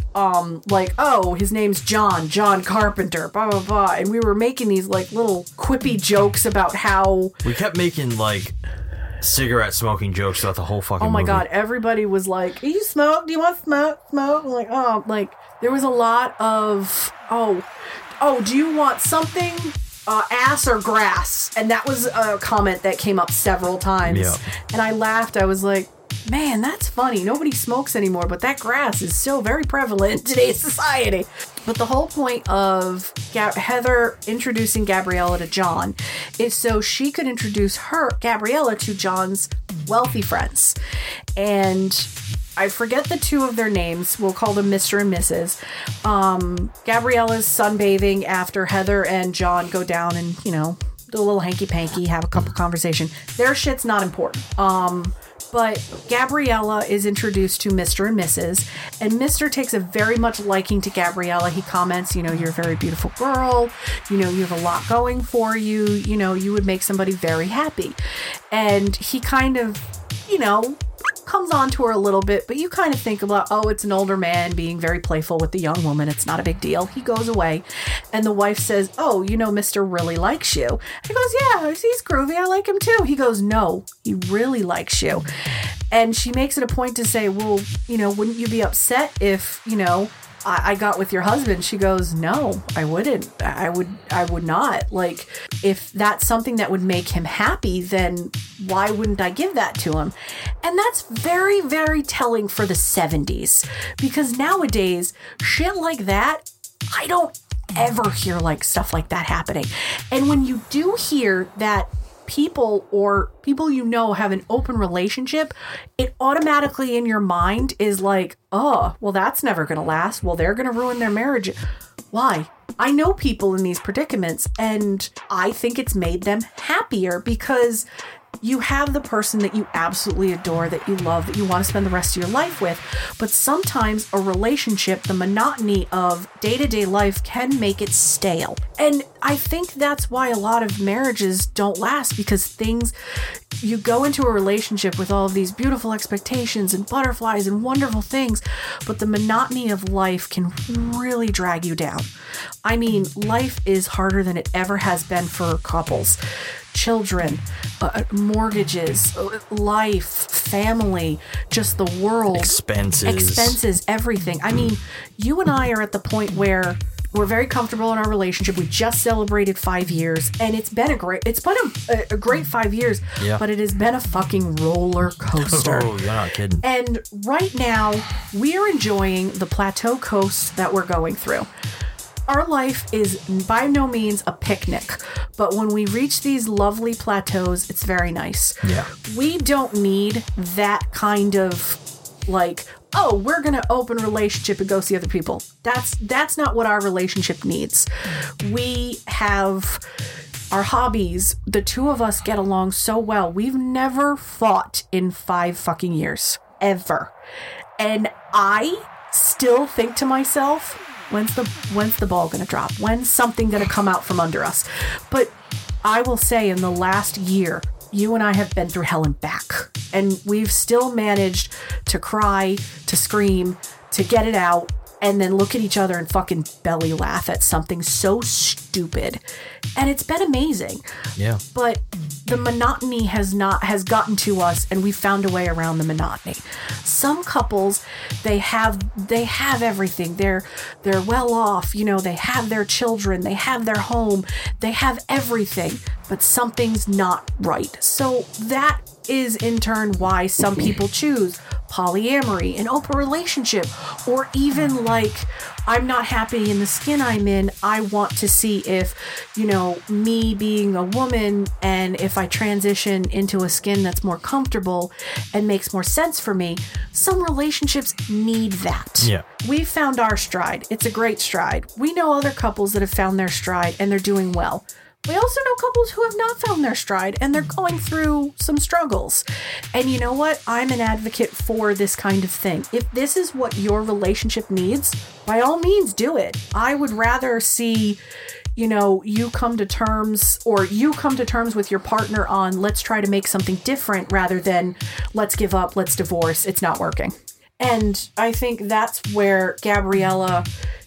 um, like, oh, his name's John, John Carpenter, blah, blah, blah. And we were making these like little quippy jokes about how, We kept making, like, cigarette smoking jokes throughout the whole fucking oh my movie. God, everybody was like, do you smoke? Do you want smoke? Smoke? I'm like, oh, like, there was a lot of, oh, oh, do you want something? Uh, ass or grass? And that was a comment that came up several times. Yeah. And I laughed. I was like, man, that's funny. Nobody smokes anymore, but that grass is still very prevalent in today's society. But the whole point of Ga- Heather introducing Gabriella to John is so she could introduce her, Gabriella, to John's wealthy friends. And I forget the two of their names. We'll call them Mister and Missus Um, Gabriella's sunbathing after Heather and John go down and, you know, do a little hanky-panky, have a couple conversation. Their shit's not important. Um, But Gabriella is introduced to Mister and Missus and Mister takes a very much liking to Gabriella. He comments, you know, you're a very beautiful girl. You know, you have a lot going for you. You know, you would make somebody very happy. And he kind of, you know, comes on to her a little bit, but you kind of think about, oh, it's an older man being very playful with the young woman. It's not a big deal. He goes away and the wife says, oh, you know, Mister really likes you. He goes, yeah, he's groovy. I like him too. He goes, no, he really likes you. And she makes it a point to say, well, you know, wouldn't you be upset if, you know, I got with your husband? She goes, no, I wouldn't. I would, I would not. Like, if that's something that would make him happy, then why wouldn't I give that to him? And that's very, very telling for the seventies, because nowadays, shit like that, I don't ever hear like stuff like that happening. And when you do hear that people or people you know have an open relationship, it automatically in your mind is like, oh, well, that's never going to last. Well, they're going to ruin their marriage. Why? I know people in these predicaments, and I think it's made them happier because you have the person that you absolutely adore, that you love, that you want to spend the rest of your life with. But sometimes a relationship, the monotony of day-to-day life can make it stale. And I think that's why a lot of marriages don't last, because things, you go into a relationship with all of these beautiful expectations and butterflies and wonderful things, but the monotony of life can really drag you down. I mean, life is harder than it ever has been for couples. Children, uh, mortgages, life, family, just the world. Expenses. Expenses, everything. I mean, you and I are at the point where we're very comfortable in our relationship. We just celebrated five years, and it's been a great, it's been a, a great five years, yeah. but it has been a fucking roller coaster. Oh, you're not kidding. And right now, we are enjoying the plateau coast that we're going through. Our life is by no means a picnic, but when we reach these lovely plateaus, it's very nice. Yeah. We don't need that kind of like, oh, we're going to open a relationship and go see other people. That's that's not what our relationship needs. We have our hobbies. The two of us get along so well. We've never fought in five fucking years, ever. And I still think to myself, When's the when's the ball going to drop? When's something going to come out from under us? But I will say in the last year, you and I have been through hell and back. And we've still managed to cry, to scream, to get it out, and then look at each other and fucking belly laugh at something so stupid. And it's been amazing. Yeah. But the monotony has not has gotten to us, and we found a way around the monotony. Some couples, they have they have everything. They're they're well off, you know, they have their children, they have their home, they have everything, but something's not right. So that is in turn why some people choose polyamory, an open relationship, or even like, I'm not happy in the skin I'm in. I want to see if, you know, me being a woman, and if I transition into a skin that's more comfortable and makes more sense for me. Some relationships need that. Yeah. We found our stride. It's a great stride. We know other couples that have found their stride and they're doing well. We also know couples who have not found their stride and they're going through some struggles. And you know what? I'm an advocate for this kind of thing. If this is what your relationship needs, by all means do it. I would rather see, you know, you come to terms or you come to terms with your partner on let's try to make something different rather than let's give up, let's divorce, it's not working. And I think that's where Gabriella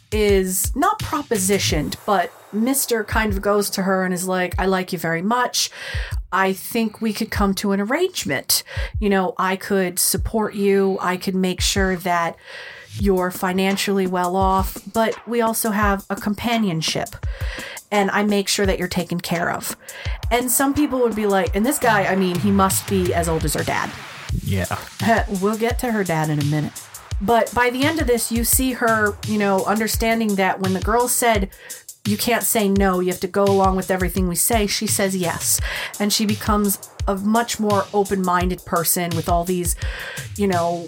is not propositioned, but Mister kind of goes to her and is like, I like you very much. I think we could come to an arrangement. You know, I could support you. I could make sure that you're financially well off, but we also have a companionship. And I make sure that you're taken care of. And some people would be like, and this guy, I mean, he must be as old as her dad. Yeah. We'll get to her dad in a minute. But by the end of this, you see her, you know, understanding that when the girl said, you can't say no, you have to go along with everything we say, she says yes. And she becomes a much more open-minded person with all these, you know,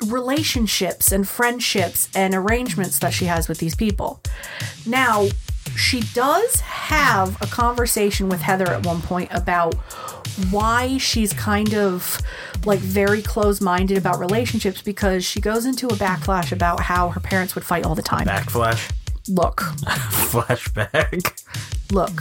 relationships and friendships and arrangements that she has with these people. Now, she does have a conversation with Heather at one point about why she's kind of like very close-minded about relationships, because she goes into a backlash about how her parents would fight all the time. Backflash? Look. Flashback? Look.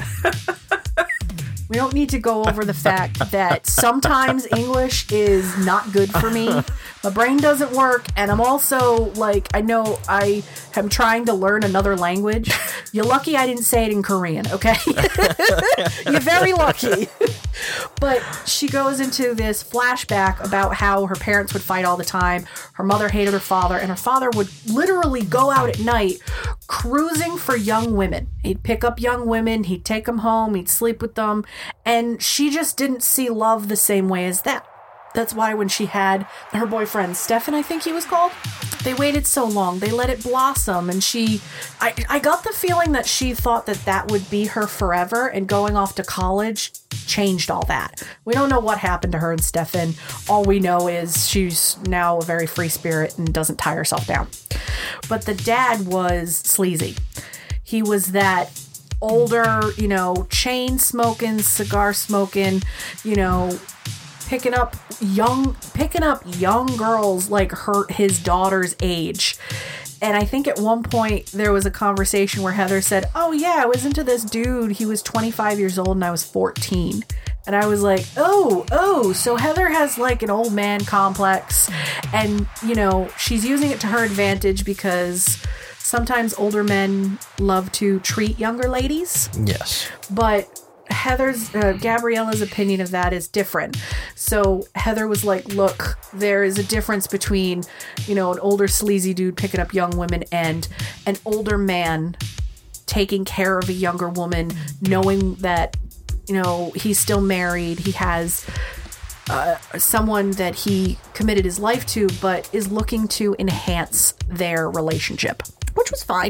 We don't need to go over the fact that sometimes English is not good for me. My brain doesn't work, and I'm also, like, I know I am trying to learn another language. You're lucky I didn't say it in Korean, okay? You're very lucky. But she goes into this flashback about how her parents would fight all the time. Her mother hated her father, and her father would literally go out at night cruising for young women. He'd pick up young women, he'd take them home, he'd sleep with them, and she just didn't see love the same way as that. That's why when she had her boyfriend, Stefan, I think he was called, they waited so long. They let it blossom. And she, I, I got the feeling that she thought that that would be her forever. And going off to college changed all that. We don't know what happened to her and Stefan. All we know is she's now a very free spirit and doesn't tie herself down. But the dad was sleazy. He was that older, you know, chain smoking, cigar smoking, you know, picking up young picking up young girls like her his daughter's age. And I think at one point there was a conversation where Heather said, oh yeah, I was into this dude, he was twenty-five years old and I was fourteen. And I was like, oh oh so Heather has like an old man complex, and you know, she's using it to her advantage because sometimes older men love to treat younger ladies. Yes. But Heather's, uh, Gabriella's opinion of that is different. So Heather was like, look, there is a difference between, you know, an older sleazy dude picking up young women and an older man taking care of a younger woman, knowing that, you know, he's still married, he has uh, someone that he committed his life to, but is looking to enhance their relationship, which was fine.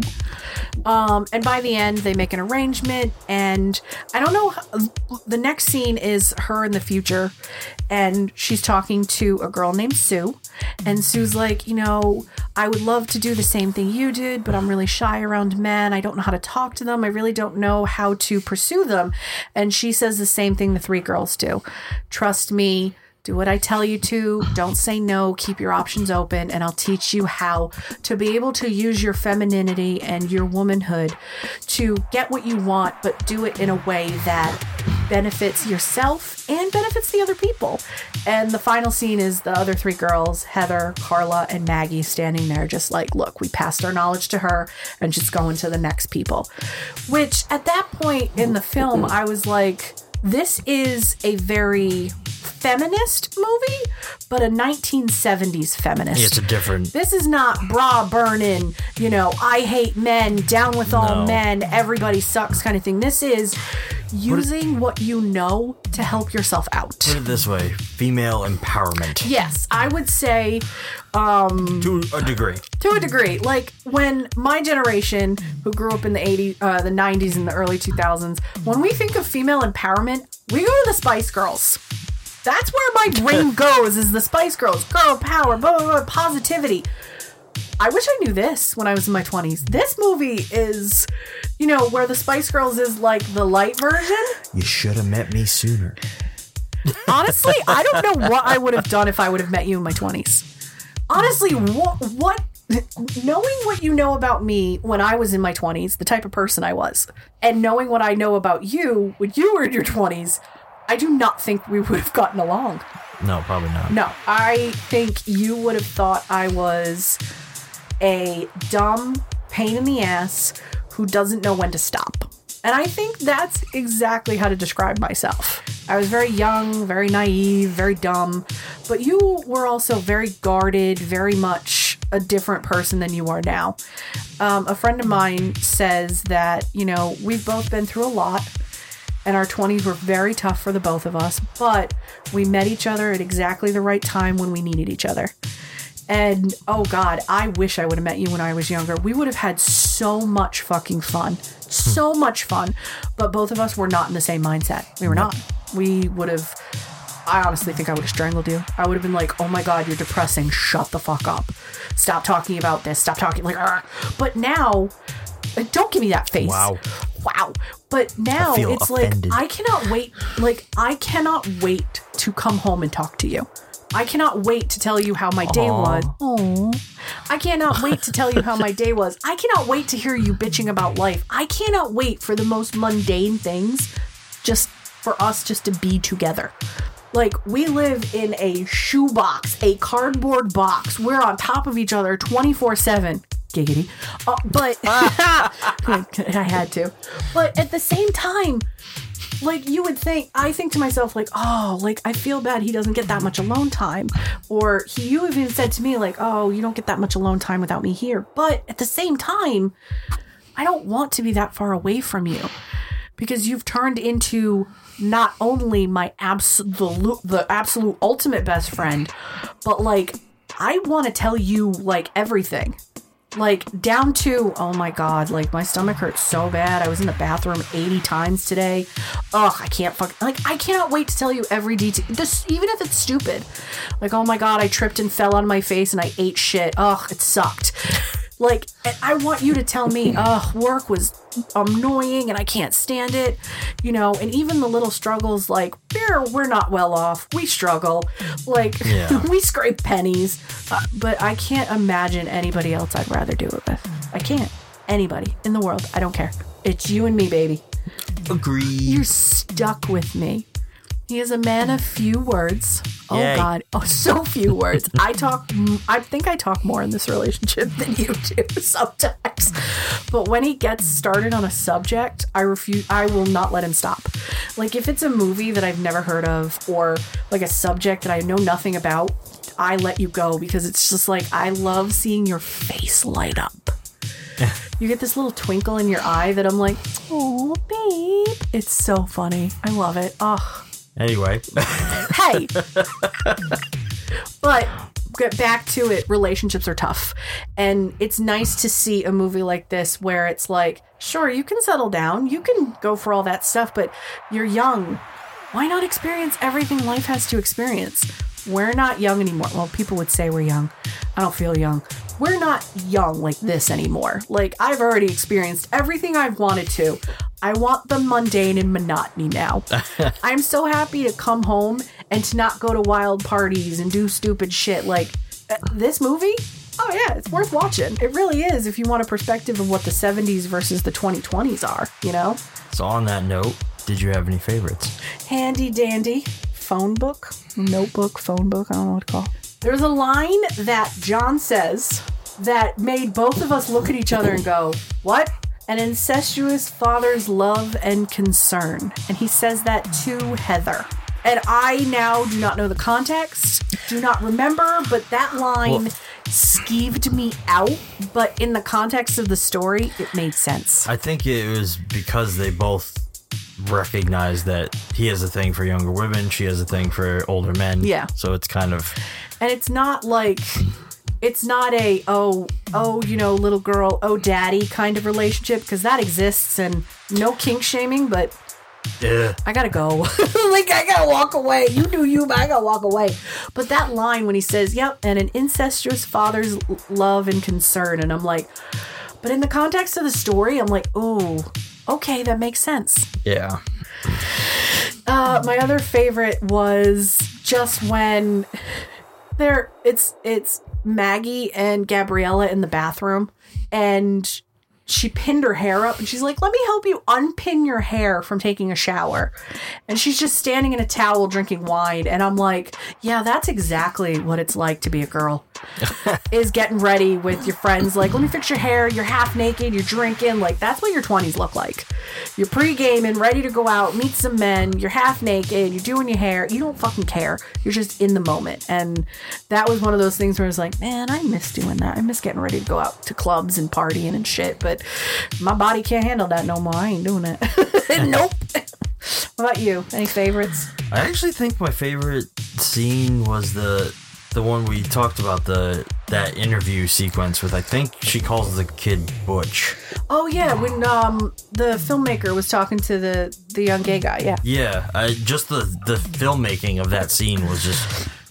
Um, and by the end, they make an arrangement, and I don't know, how, the next scene is her in the future, and she's talking to a girl named Sue, and Sue's like, you know, I would love to do the same thing you did, but I'm really shy around men. I don't know how to talk to them. I really don't know how to pursue them. And she says the same thing the three girls do. Trust me. Do what I tell you to. Don't say no. Keep your options open, and I'll teach you how to be able to use your femininity and your womanhood to get what you want, but do it in a way that benefits yourself and benefits the other people. And the final scene is the other three girls, Heather, Carla, and Maggie, standing there just like, look, we passed our knowledge to her and just going to the next people. Which at that point in the film, I was like, this is a very feminist movie, but a nineteen seventies feminist. Yeah, it's a different... This is not bra burning, you know, I hate men, down with all No. men, everybody sucks kind of thing. This is using what you know to help yourself out. Put it this way, female empowerment. Yes, I would say... Um, to a degree. To a degree. Like, when my generation, who grew up in the eighties, uh, the nineties and the early two thousands, when we think of female empowerment, we go to the Spice Girls. That's where my brain goes, is the Spice Girls. Girl power, blah, blah, blah, positivity. I wish I knew this when I was in my twenties. This movie is, you know, where the Spice Girls is like the light version. You should have met me sooner. Honestly, I don't know what I would have done if I would have met you in my twenties. Honestly, what, what, knowing what you know about me when I was in my twenties, the type of person I was, and knowing what I know about you when you were in your twenties, I do not think we would have gotten along. No, probably not. No, I think you would have thought I was a dumb pain in the ass who doesn't know when to stop. And I think that's exactly how to describe myself. I was very young, very naive, very dumb, but you were also very guarded, very much a different person than you are now. Um, a friend of mine says that, you know, we've both been through a lot, and our twenties were very tough for the both of us, but we met each other at exactly the right time when we needed each other. And, oh God, I wish I would have met you when I was younger. We would have had so much fucking fun. So much fun. But both of us were not in the same mindset. We were not. We would have... I honestly think I would have strangled you. I would have been like, oh my God, you're depressing. Shut the fuck up. Stop talking about this. Stop talking. Like, Argh. But now, Don't give me that face. Wow. Wow. But now I feel it's offended. like, I cannot wait. Like, I cannot wait to come home and talk to you. I cannot wait to tell you how my day Aww. was. Aww. I cannot wait to tell you how my day was. I cannot wait to hear you bitching about life. I cannot wait for the most mundane things just for us just to be together. Like, we live in a shoebox, a cardboard box. We're on top of each other twenty-four seven. Giggity. Uh, but I had to. But at the same time, like, you would think, I think to myself, like, oh, like, I feel bad he doesn't get that much alone time. Or he, you even said to me, like, oh, you don't get that much alone time without me here. But at the same time, I don't want to be that far away from you. Because you've turned into not only my absolute, the absolute ultimate best friend, but, like, I want to tell you, like, everything. Like, down to, oh my God, like, my stomach hurts so bad. I was in the bathroom eighty times today. Ugh, I can't fuck, like, I cannot wait to tell you every detail. This, even if it's stupid. Like, oh my God, I tripped and fell on my face and I ate shit. Ugh, it sucked. Like, I want you to tell me, ugh, work was annoying and I can't stand it, you know, and even the little struggles, like, we're, we're not well off. We struggle. Like, yeah. We scrape pennies. Uh, but I can't imagine anybody else I'd rather do it with. I can't. Anybody in the world. I don't care. It's you and me, baby. Agreed. You're stuck with me. He is a man of few words. Oh, Yay. God. Oh, so few words. I talk, I think I talk more in this relationship than you do sometimes. But when he gets started on a subject, I refuse, I will not let him stop. Like, if it's a movie that I've never heard of or like a subject that I know nothing about, I let you go because it's just like, I love seeing your face light up. You get this little twinkle in your eye that I'm like, oh, babe. It's so funny. I love it. Oh. Anyway. Hey. But get back to it. Relationships are tough. And it's nice to see a movie like this where it's like, sure, you can settle down. You can go for all that stuff, but you're young. Why not experience everything life has to experience? We're not young anymore. Well, people would say we're young. I don't feel young. We're not young like this anymore. Like, I've already experienced everything I've wanted to. I want the mundane and monotony now. I'm so happy to come home and to not go to wild parties and do stupid shit. Like, uh, this movie? Oh, yeah, it's worth watching. It really is if you want a perspective of what the seventies versus the twenty twenties are, you know? So on that note, did you have any favorites? Handy dandy. Phone book, notebook, phone book, I don't know what to call it. There's a line that John says that made both of us look at each other and go, what? An incestuous father's love and concern. And he says that to Heather. And I now do not know the context, do not remember, but that line well, skeeved me out. But in the context of the story, it made sense. I think it was because they both recognize that he has a thing for younger women, she has a thing for older men. Yeah. So it's kind of... And it's not like... It's not a, oh, oh, you know, little girl, oh, daddy kind of relationship, because that exists, and no kink shaming, but yeah. I gotta go. Like, I gotta walk away. You do you, but I gotta walk away. But that line when he says, yep, and an incestuous father's love and concern, and I'm like, but in the context of the story, I'm like, oh, okay, that makes sense. Yeah. Uh, my other favorite was just when there, it's, it's, Maggie and Gabriella in the bathroom, and she pinned her hair up, and she's like, let me help you unpin your hair from taking a shower. And she's just standing in a towel drinking wine, and I'm like, yeah, that's exactly what it's like to be a girl. Is getting ready with your friends, like, let me fix your hair, you're half naked, you're drinking, like, that's what your twenties look like. You're pre-gaming, ready to go out, meet some men, you're half naked, you're doing your hair, you don't fucking care, you're just in the moment. And that was one of those things where I was like, man, I miss doing that. I miss getting ready to go out to clubs and partying and shit, but my body can't handle that no more. I ain't doing it. Nope. What about you? Any favorites? I actually think my favorite scene was the the one we talked about, the that interview sequence with, I think she calls the kid Butch. Oh yeah, when um the filmmaker was talking to the the young gay guy. Yeah. Yeah, I, just the the filmmaking of that scene was just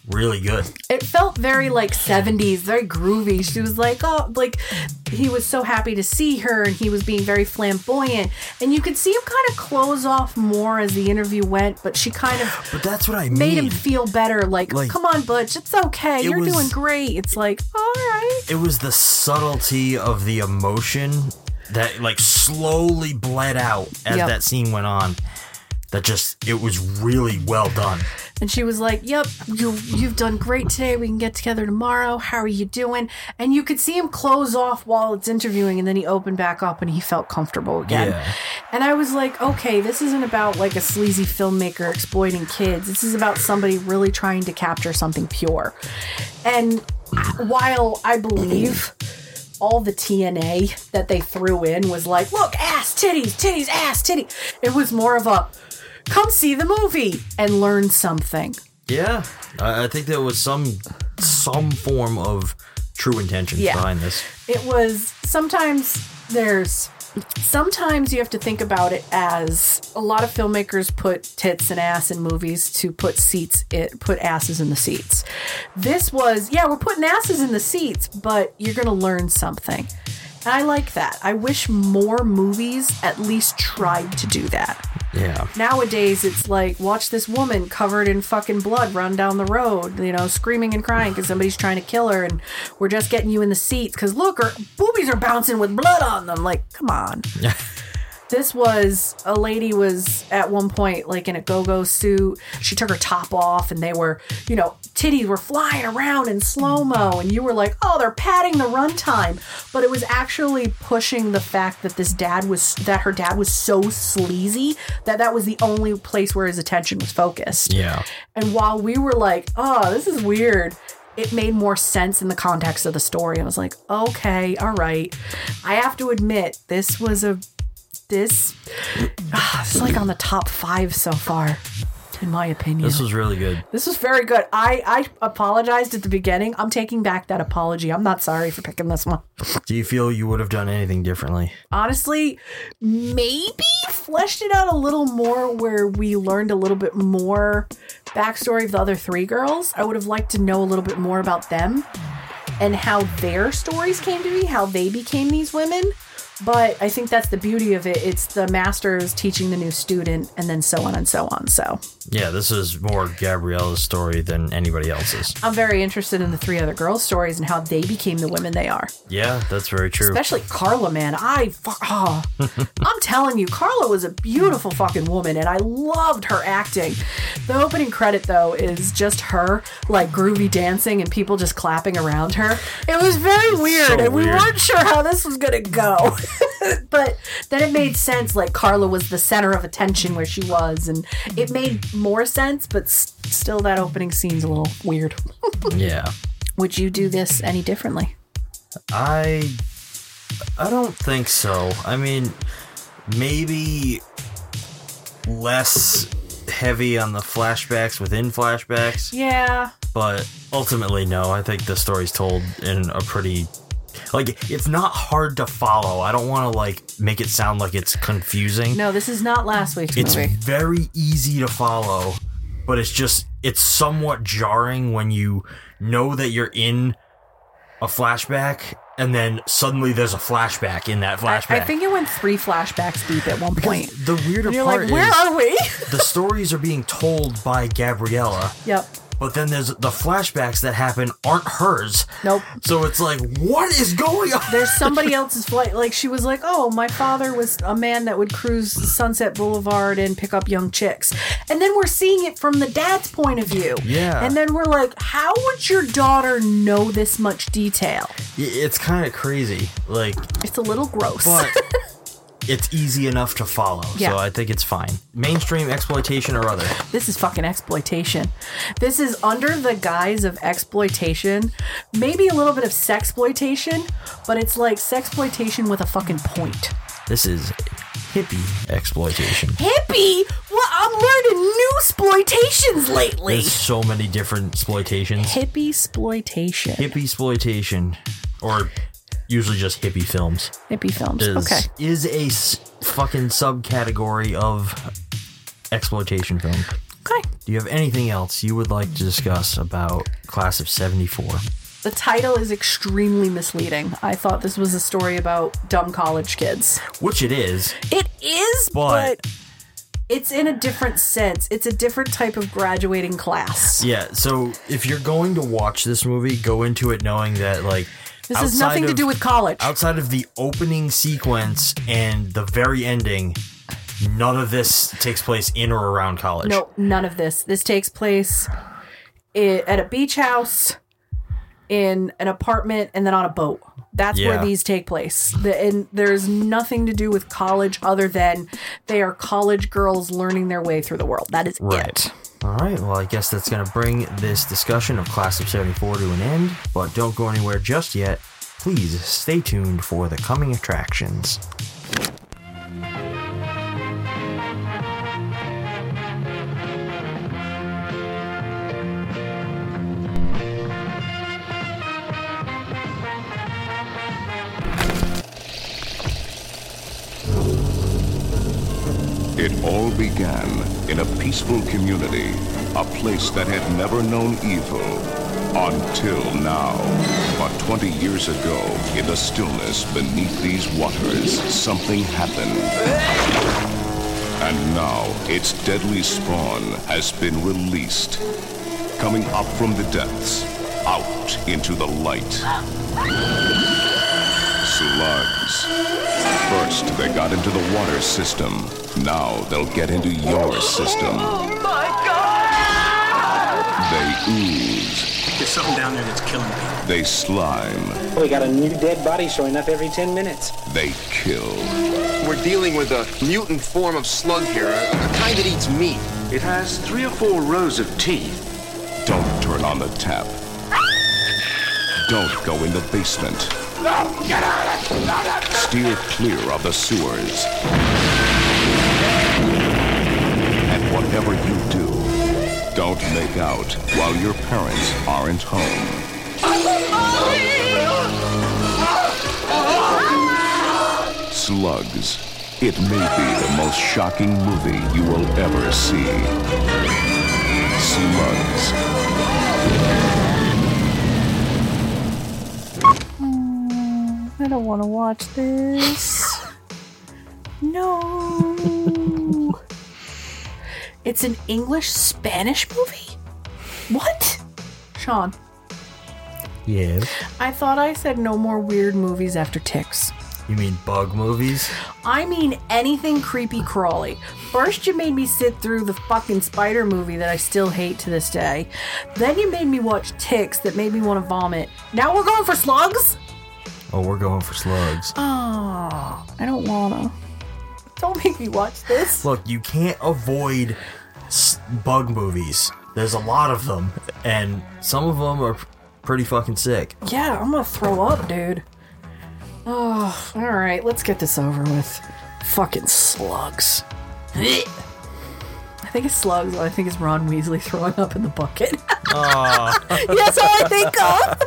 really good. It felt very like seventies, very groovy. She was like, oh, like he was so happy to see her and he was being very flamboyant. And you could see him kind of close off more as the interview went, but she kind of But that's what I made mean. him feel better. Like, Like, come on, Butch, it's okay. it You're was- doing great. It's like, all right. It was the subtlety of the emotion that like slowly bled out as Yep. that scene went on. That just, it was really well done. And she was like, yep, you, you've done great today. We can get together tomorrow. How are you doing? And you could see him close off while it's interviewing, and then he opened back up and he felt comfortable again. Yeah. And I was like, okay, this isn't about like a sleazy filmmaker exploiting kids. This is about somebody really trying to capture something pure. And while I believe all the T N A that they threw in was like, look, ass, titties, titties, ass, titty. It was more of a, come see the movie and learn something. Yeah, I I think there was some some form of true intention Yeah. behind this. It was, sometimes there's, sometimes you have to think about it as a lot of filmmakers put tits and ass in movies to put seats, it, put asses in the seats. This was, yeah, we're putting asses in the seats, but you're going to learn something. And I like that. I wish more movies at least tried to do that. Yeah. Nowadays, it's like, watch this woman covered in fucking blood run down the road, you know, screaming and crying because somebody's trying to kill her, and we're just getting you in the seats because, look, her boobies are bouncing with blood on them. Like, come on. This was, a lady was at one point like in a go-go suit. She took her top off and they were, you know, titties were flying around in slow-mo, and you were like, oh, they're padding the runtime. But it was actually pushing the fact that this dad was, that her dad was so sleazy that that was the only place where his attention was focused. Yeah. And while we were like, oh, this is weird, it made more sense in the context of the story. I was like, okay, all right. I have to admit, this was a This, ah, this is like on the top five so far, in my opinion. This was really good. This was very good. I, I apologized at the beginning. I'm taking back that apology. I'm not sorry for picking this one. Do you feel you would have done anything differently? Honestly, maybe fleshed it out a little more where we learned a little bit more backstory of the other three girls. I would have liked to know a little bit more about them and how their stories came to be, how they became these women. But I think that's the beauty of it. It's the masters teaching the new student, and then so on and so on. So Yeah, this is more Gabriella's story than anybody else's. I'm very interested in the three other girls' stories and how they became the women they are. Yeah, that's very true. Especially Carla, man. I, fu- oh, I'm telling you, Carla was a beautiful fucking woman, and I loved her acting. The opening credit, though, is just her, like, groovy dancing and people just clapping around her. It was very weird, so and we weird. weren't sure how this was going to go. But then it made sense, like, Carla was the center of attention where she was, and it made more sense, but s- still that opening scene's a little weird. Yeah. Would you do this any differently? I I don't think so. I mean, maybe less heavy on the flashbacks within flashbacks, Yeah. but ultimately, no. I think the story's told in a pretty... Like, it's not hard to follow. I don't want to, like, make it sound like it's confusing. No, this is not last week's It's movie. very easy to follow, but it's just, it's somewhat jarring when you know that you're in a flashback and then suddenly there's a flashback in that flashback. I, I think it went three flashbacks deep at one point. The weirder And you're part like, where is are we? the stories are being told by Gabriella. Yep. But then there's the flashbacks that happen aren't hers. Nope. So it's like, what is going on? There's somebody else's flight. Like, she was like, oh, my father was a man that would cruise Sunset Boulevard and pick up young chicks. And then we're seeing it from the dad's point of view. Yeah. And then we're like, how would your daughter know this much detail? It's kind of crazy. Like, It's a little gross. but it's easy enough to follow. Yeah. So I think it's fine. Mainstream exploitation or other. This is fucking exploitation. This is under the guise of exploitation, maybe a little bit of sexploitation, but it's like sexploitation with a fucking point. This is hippie exploitation. Hippie? Well, I'm learning new exploitations lately. There's so many different exploitations. Hippie exploitation. Hippie exploitation, or usually just hippie films. Hippie films. Is, Okay. is a s- fucking subcategory of exploitation film. Okay. Do you have anything else you would like to discuss about Class of seventy-four? The title is extremely misleading. I thought this was a story about dumb college kids. Which it is. It is, but... but it's in a different sense. It's a different type of graduating class. Yeah, so if you're going to watch this movie, go into it knowing that, like... This has nothing of, to do with college. Outside of the opening sequence and the very ending, none of this takes place in or around college. No, none of this. This takes place i- at a beach house, in an apartment, and then on a boat. That's Yeah. where these take place. The, and there's nothing to do with college other than they are college girls learning their way through the world. That is Right. it. All right, well, I guess that's going to bring this discussion of Class of seventy-four to an end, but don't go anywhere just yet. Please stay tuned for the coming attractions. It all began in a peaceful community, a place that had never known evil until now. But twenty years ago, in the stillness beneath these waters, something happened. And now, its deadly spawn has been released, coming up from the depths, out into the light. Slugs. First, they got into the water system. Now they'll get into your system. Oh my God! They ooze. There's something down there that's killing people. They slime. We got a new dead body showing up every ten minutes. They kill. We're dealing with a mutant form of slug here, a, a kind that eats meat. It has three or four rows of teeth. Don't turn on the tap. Don't go in the basement. No! Get out of it! Not out of it! Steer clear of the sewers. And whatever you do, don't make out while your parents aren't home. Slugs. It may be the most shocking movie you will ever see. Slugs. I don't want to watch this. No. It's an English-Spanish movie? What? Sean. Yeah. I thought I said no more weird movies after Ticks. You mean bug movies? I mean anything creepy crawly. First you made me sit through the fucking spider movie that I still hate to this day. Then you made me watch Ticks that made me want to vomit. Now we're going for slugs? Oh, we're going for slugs. Oh, I don't wanna. Don't make me watch this. Look, you can't avoid s- bug movies. There's a lot of them, and some of them are pretty fucking sick. Yeah, I'm gonna throw up, dude. Oh, alright, let's get this over with. Fucking slugs. I think it's slugs, I think it's Ron Weasley throwing up in the bucket. Oh. That's all I think of.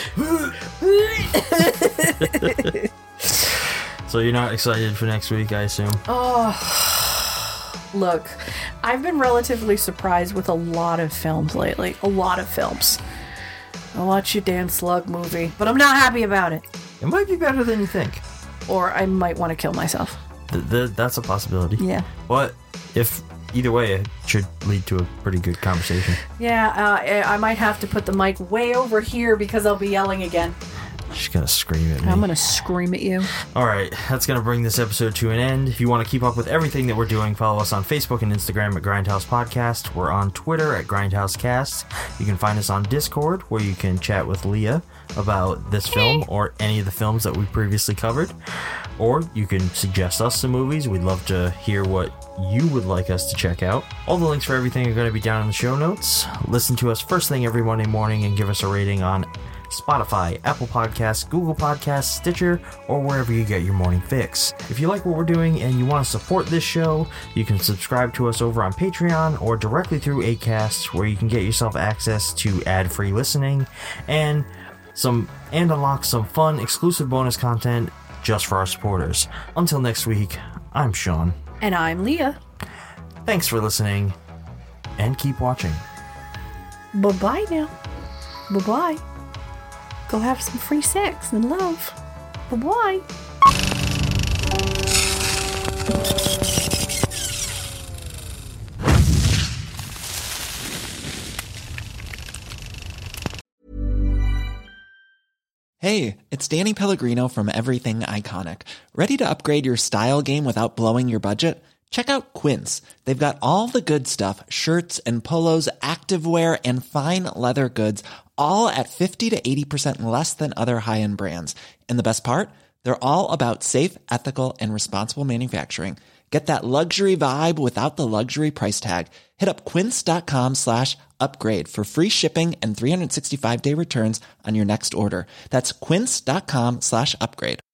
So you're not excited for next week, I assume? Oh, look, I've been relatively surprised with a lot of films lately. A lot of films. I'll watch your damn slug movie, but I'm not happy about it. It might be better than you think. Or I might want to kill myself. Th- th- that's a possibility. Yeah. But if either way, it should lead to a pretty good conversation. Yeah, uh, I I might have to put the mic way over here because I'll be yelling again. She's gonna scream at me. I'm gonna scream at you. All right, that's gonna bring this episode to an end. If you want to keep up with everything that we're doing, follow us on Facebook and Instagram at Grindhouse Podcast. We're on Twitter at Grindhouse Cast. You can find us on Discord, where you can chat with Leah about this film or any of the films that we previously covered. Or you can suggest us some movies. We'd love to hear what you would like us to check out. All the links for everything are going to be down in the show notes. Listen to us first thing every Monday morning and give us a rating on Spotify, Apple Podcasts, Google Podcasts, Stitcher, or wherever you get your morning fix. If you like what we're doing and you want to support this show, you can subscribe to us over on Patreon or directly through Acast, where you can get yourself access to ad-free listening and some and unlock some fun exclusive bonus content just for our supporters. Until next week, I'm Sean. And I'm Leah. Thanks for listening. and keep watching. Bye-bye now. Bye-bye. Go have some free sex and love. Bye-bye. Hey, it's Danny Pellegrino from Everything Iconic. Ready to upgrade your style game without blowing your budget? Check out Quince. They've got all the good stuff, shirts and polos, activewear, and fine leather goods, all at fifty to eighty percent less than other high-end brands. And the best part? They're all about safe, ethical, and responsible manufacturing. Get that luxury vibe without the luxury price tag. Hit up quince.com slash upgrade for free shipping and three sixty-five day returns on your next order. That's quince.com slash upgrade.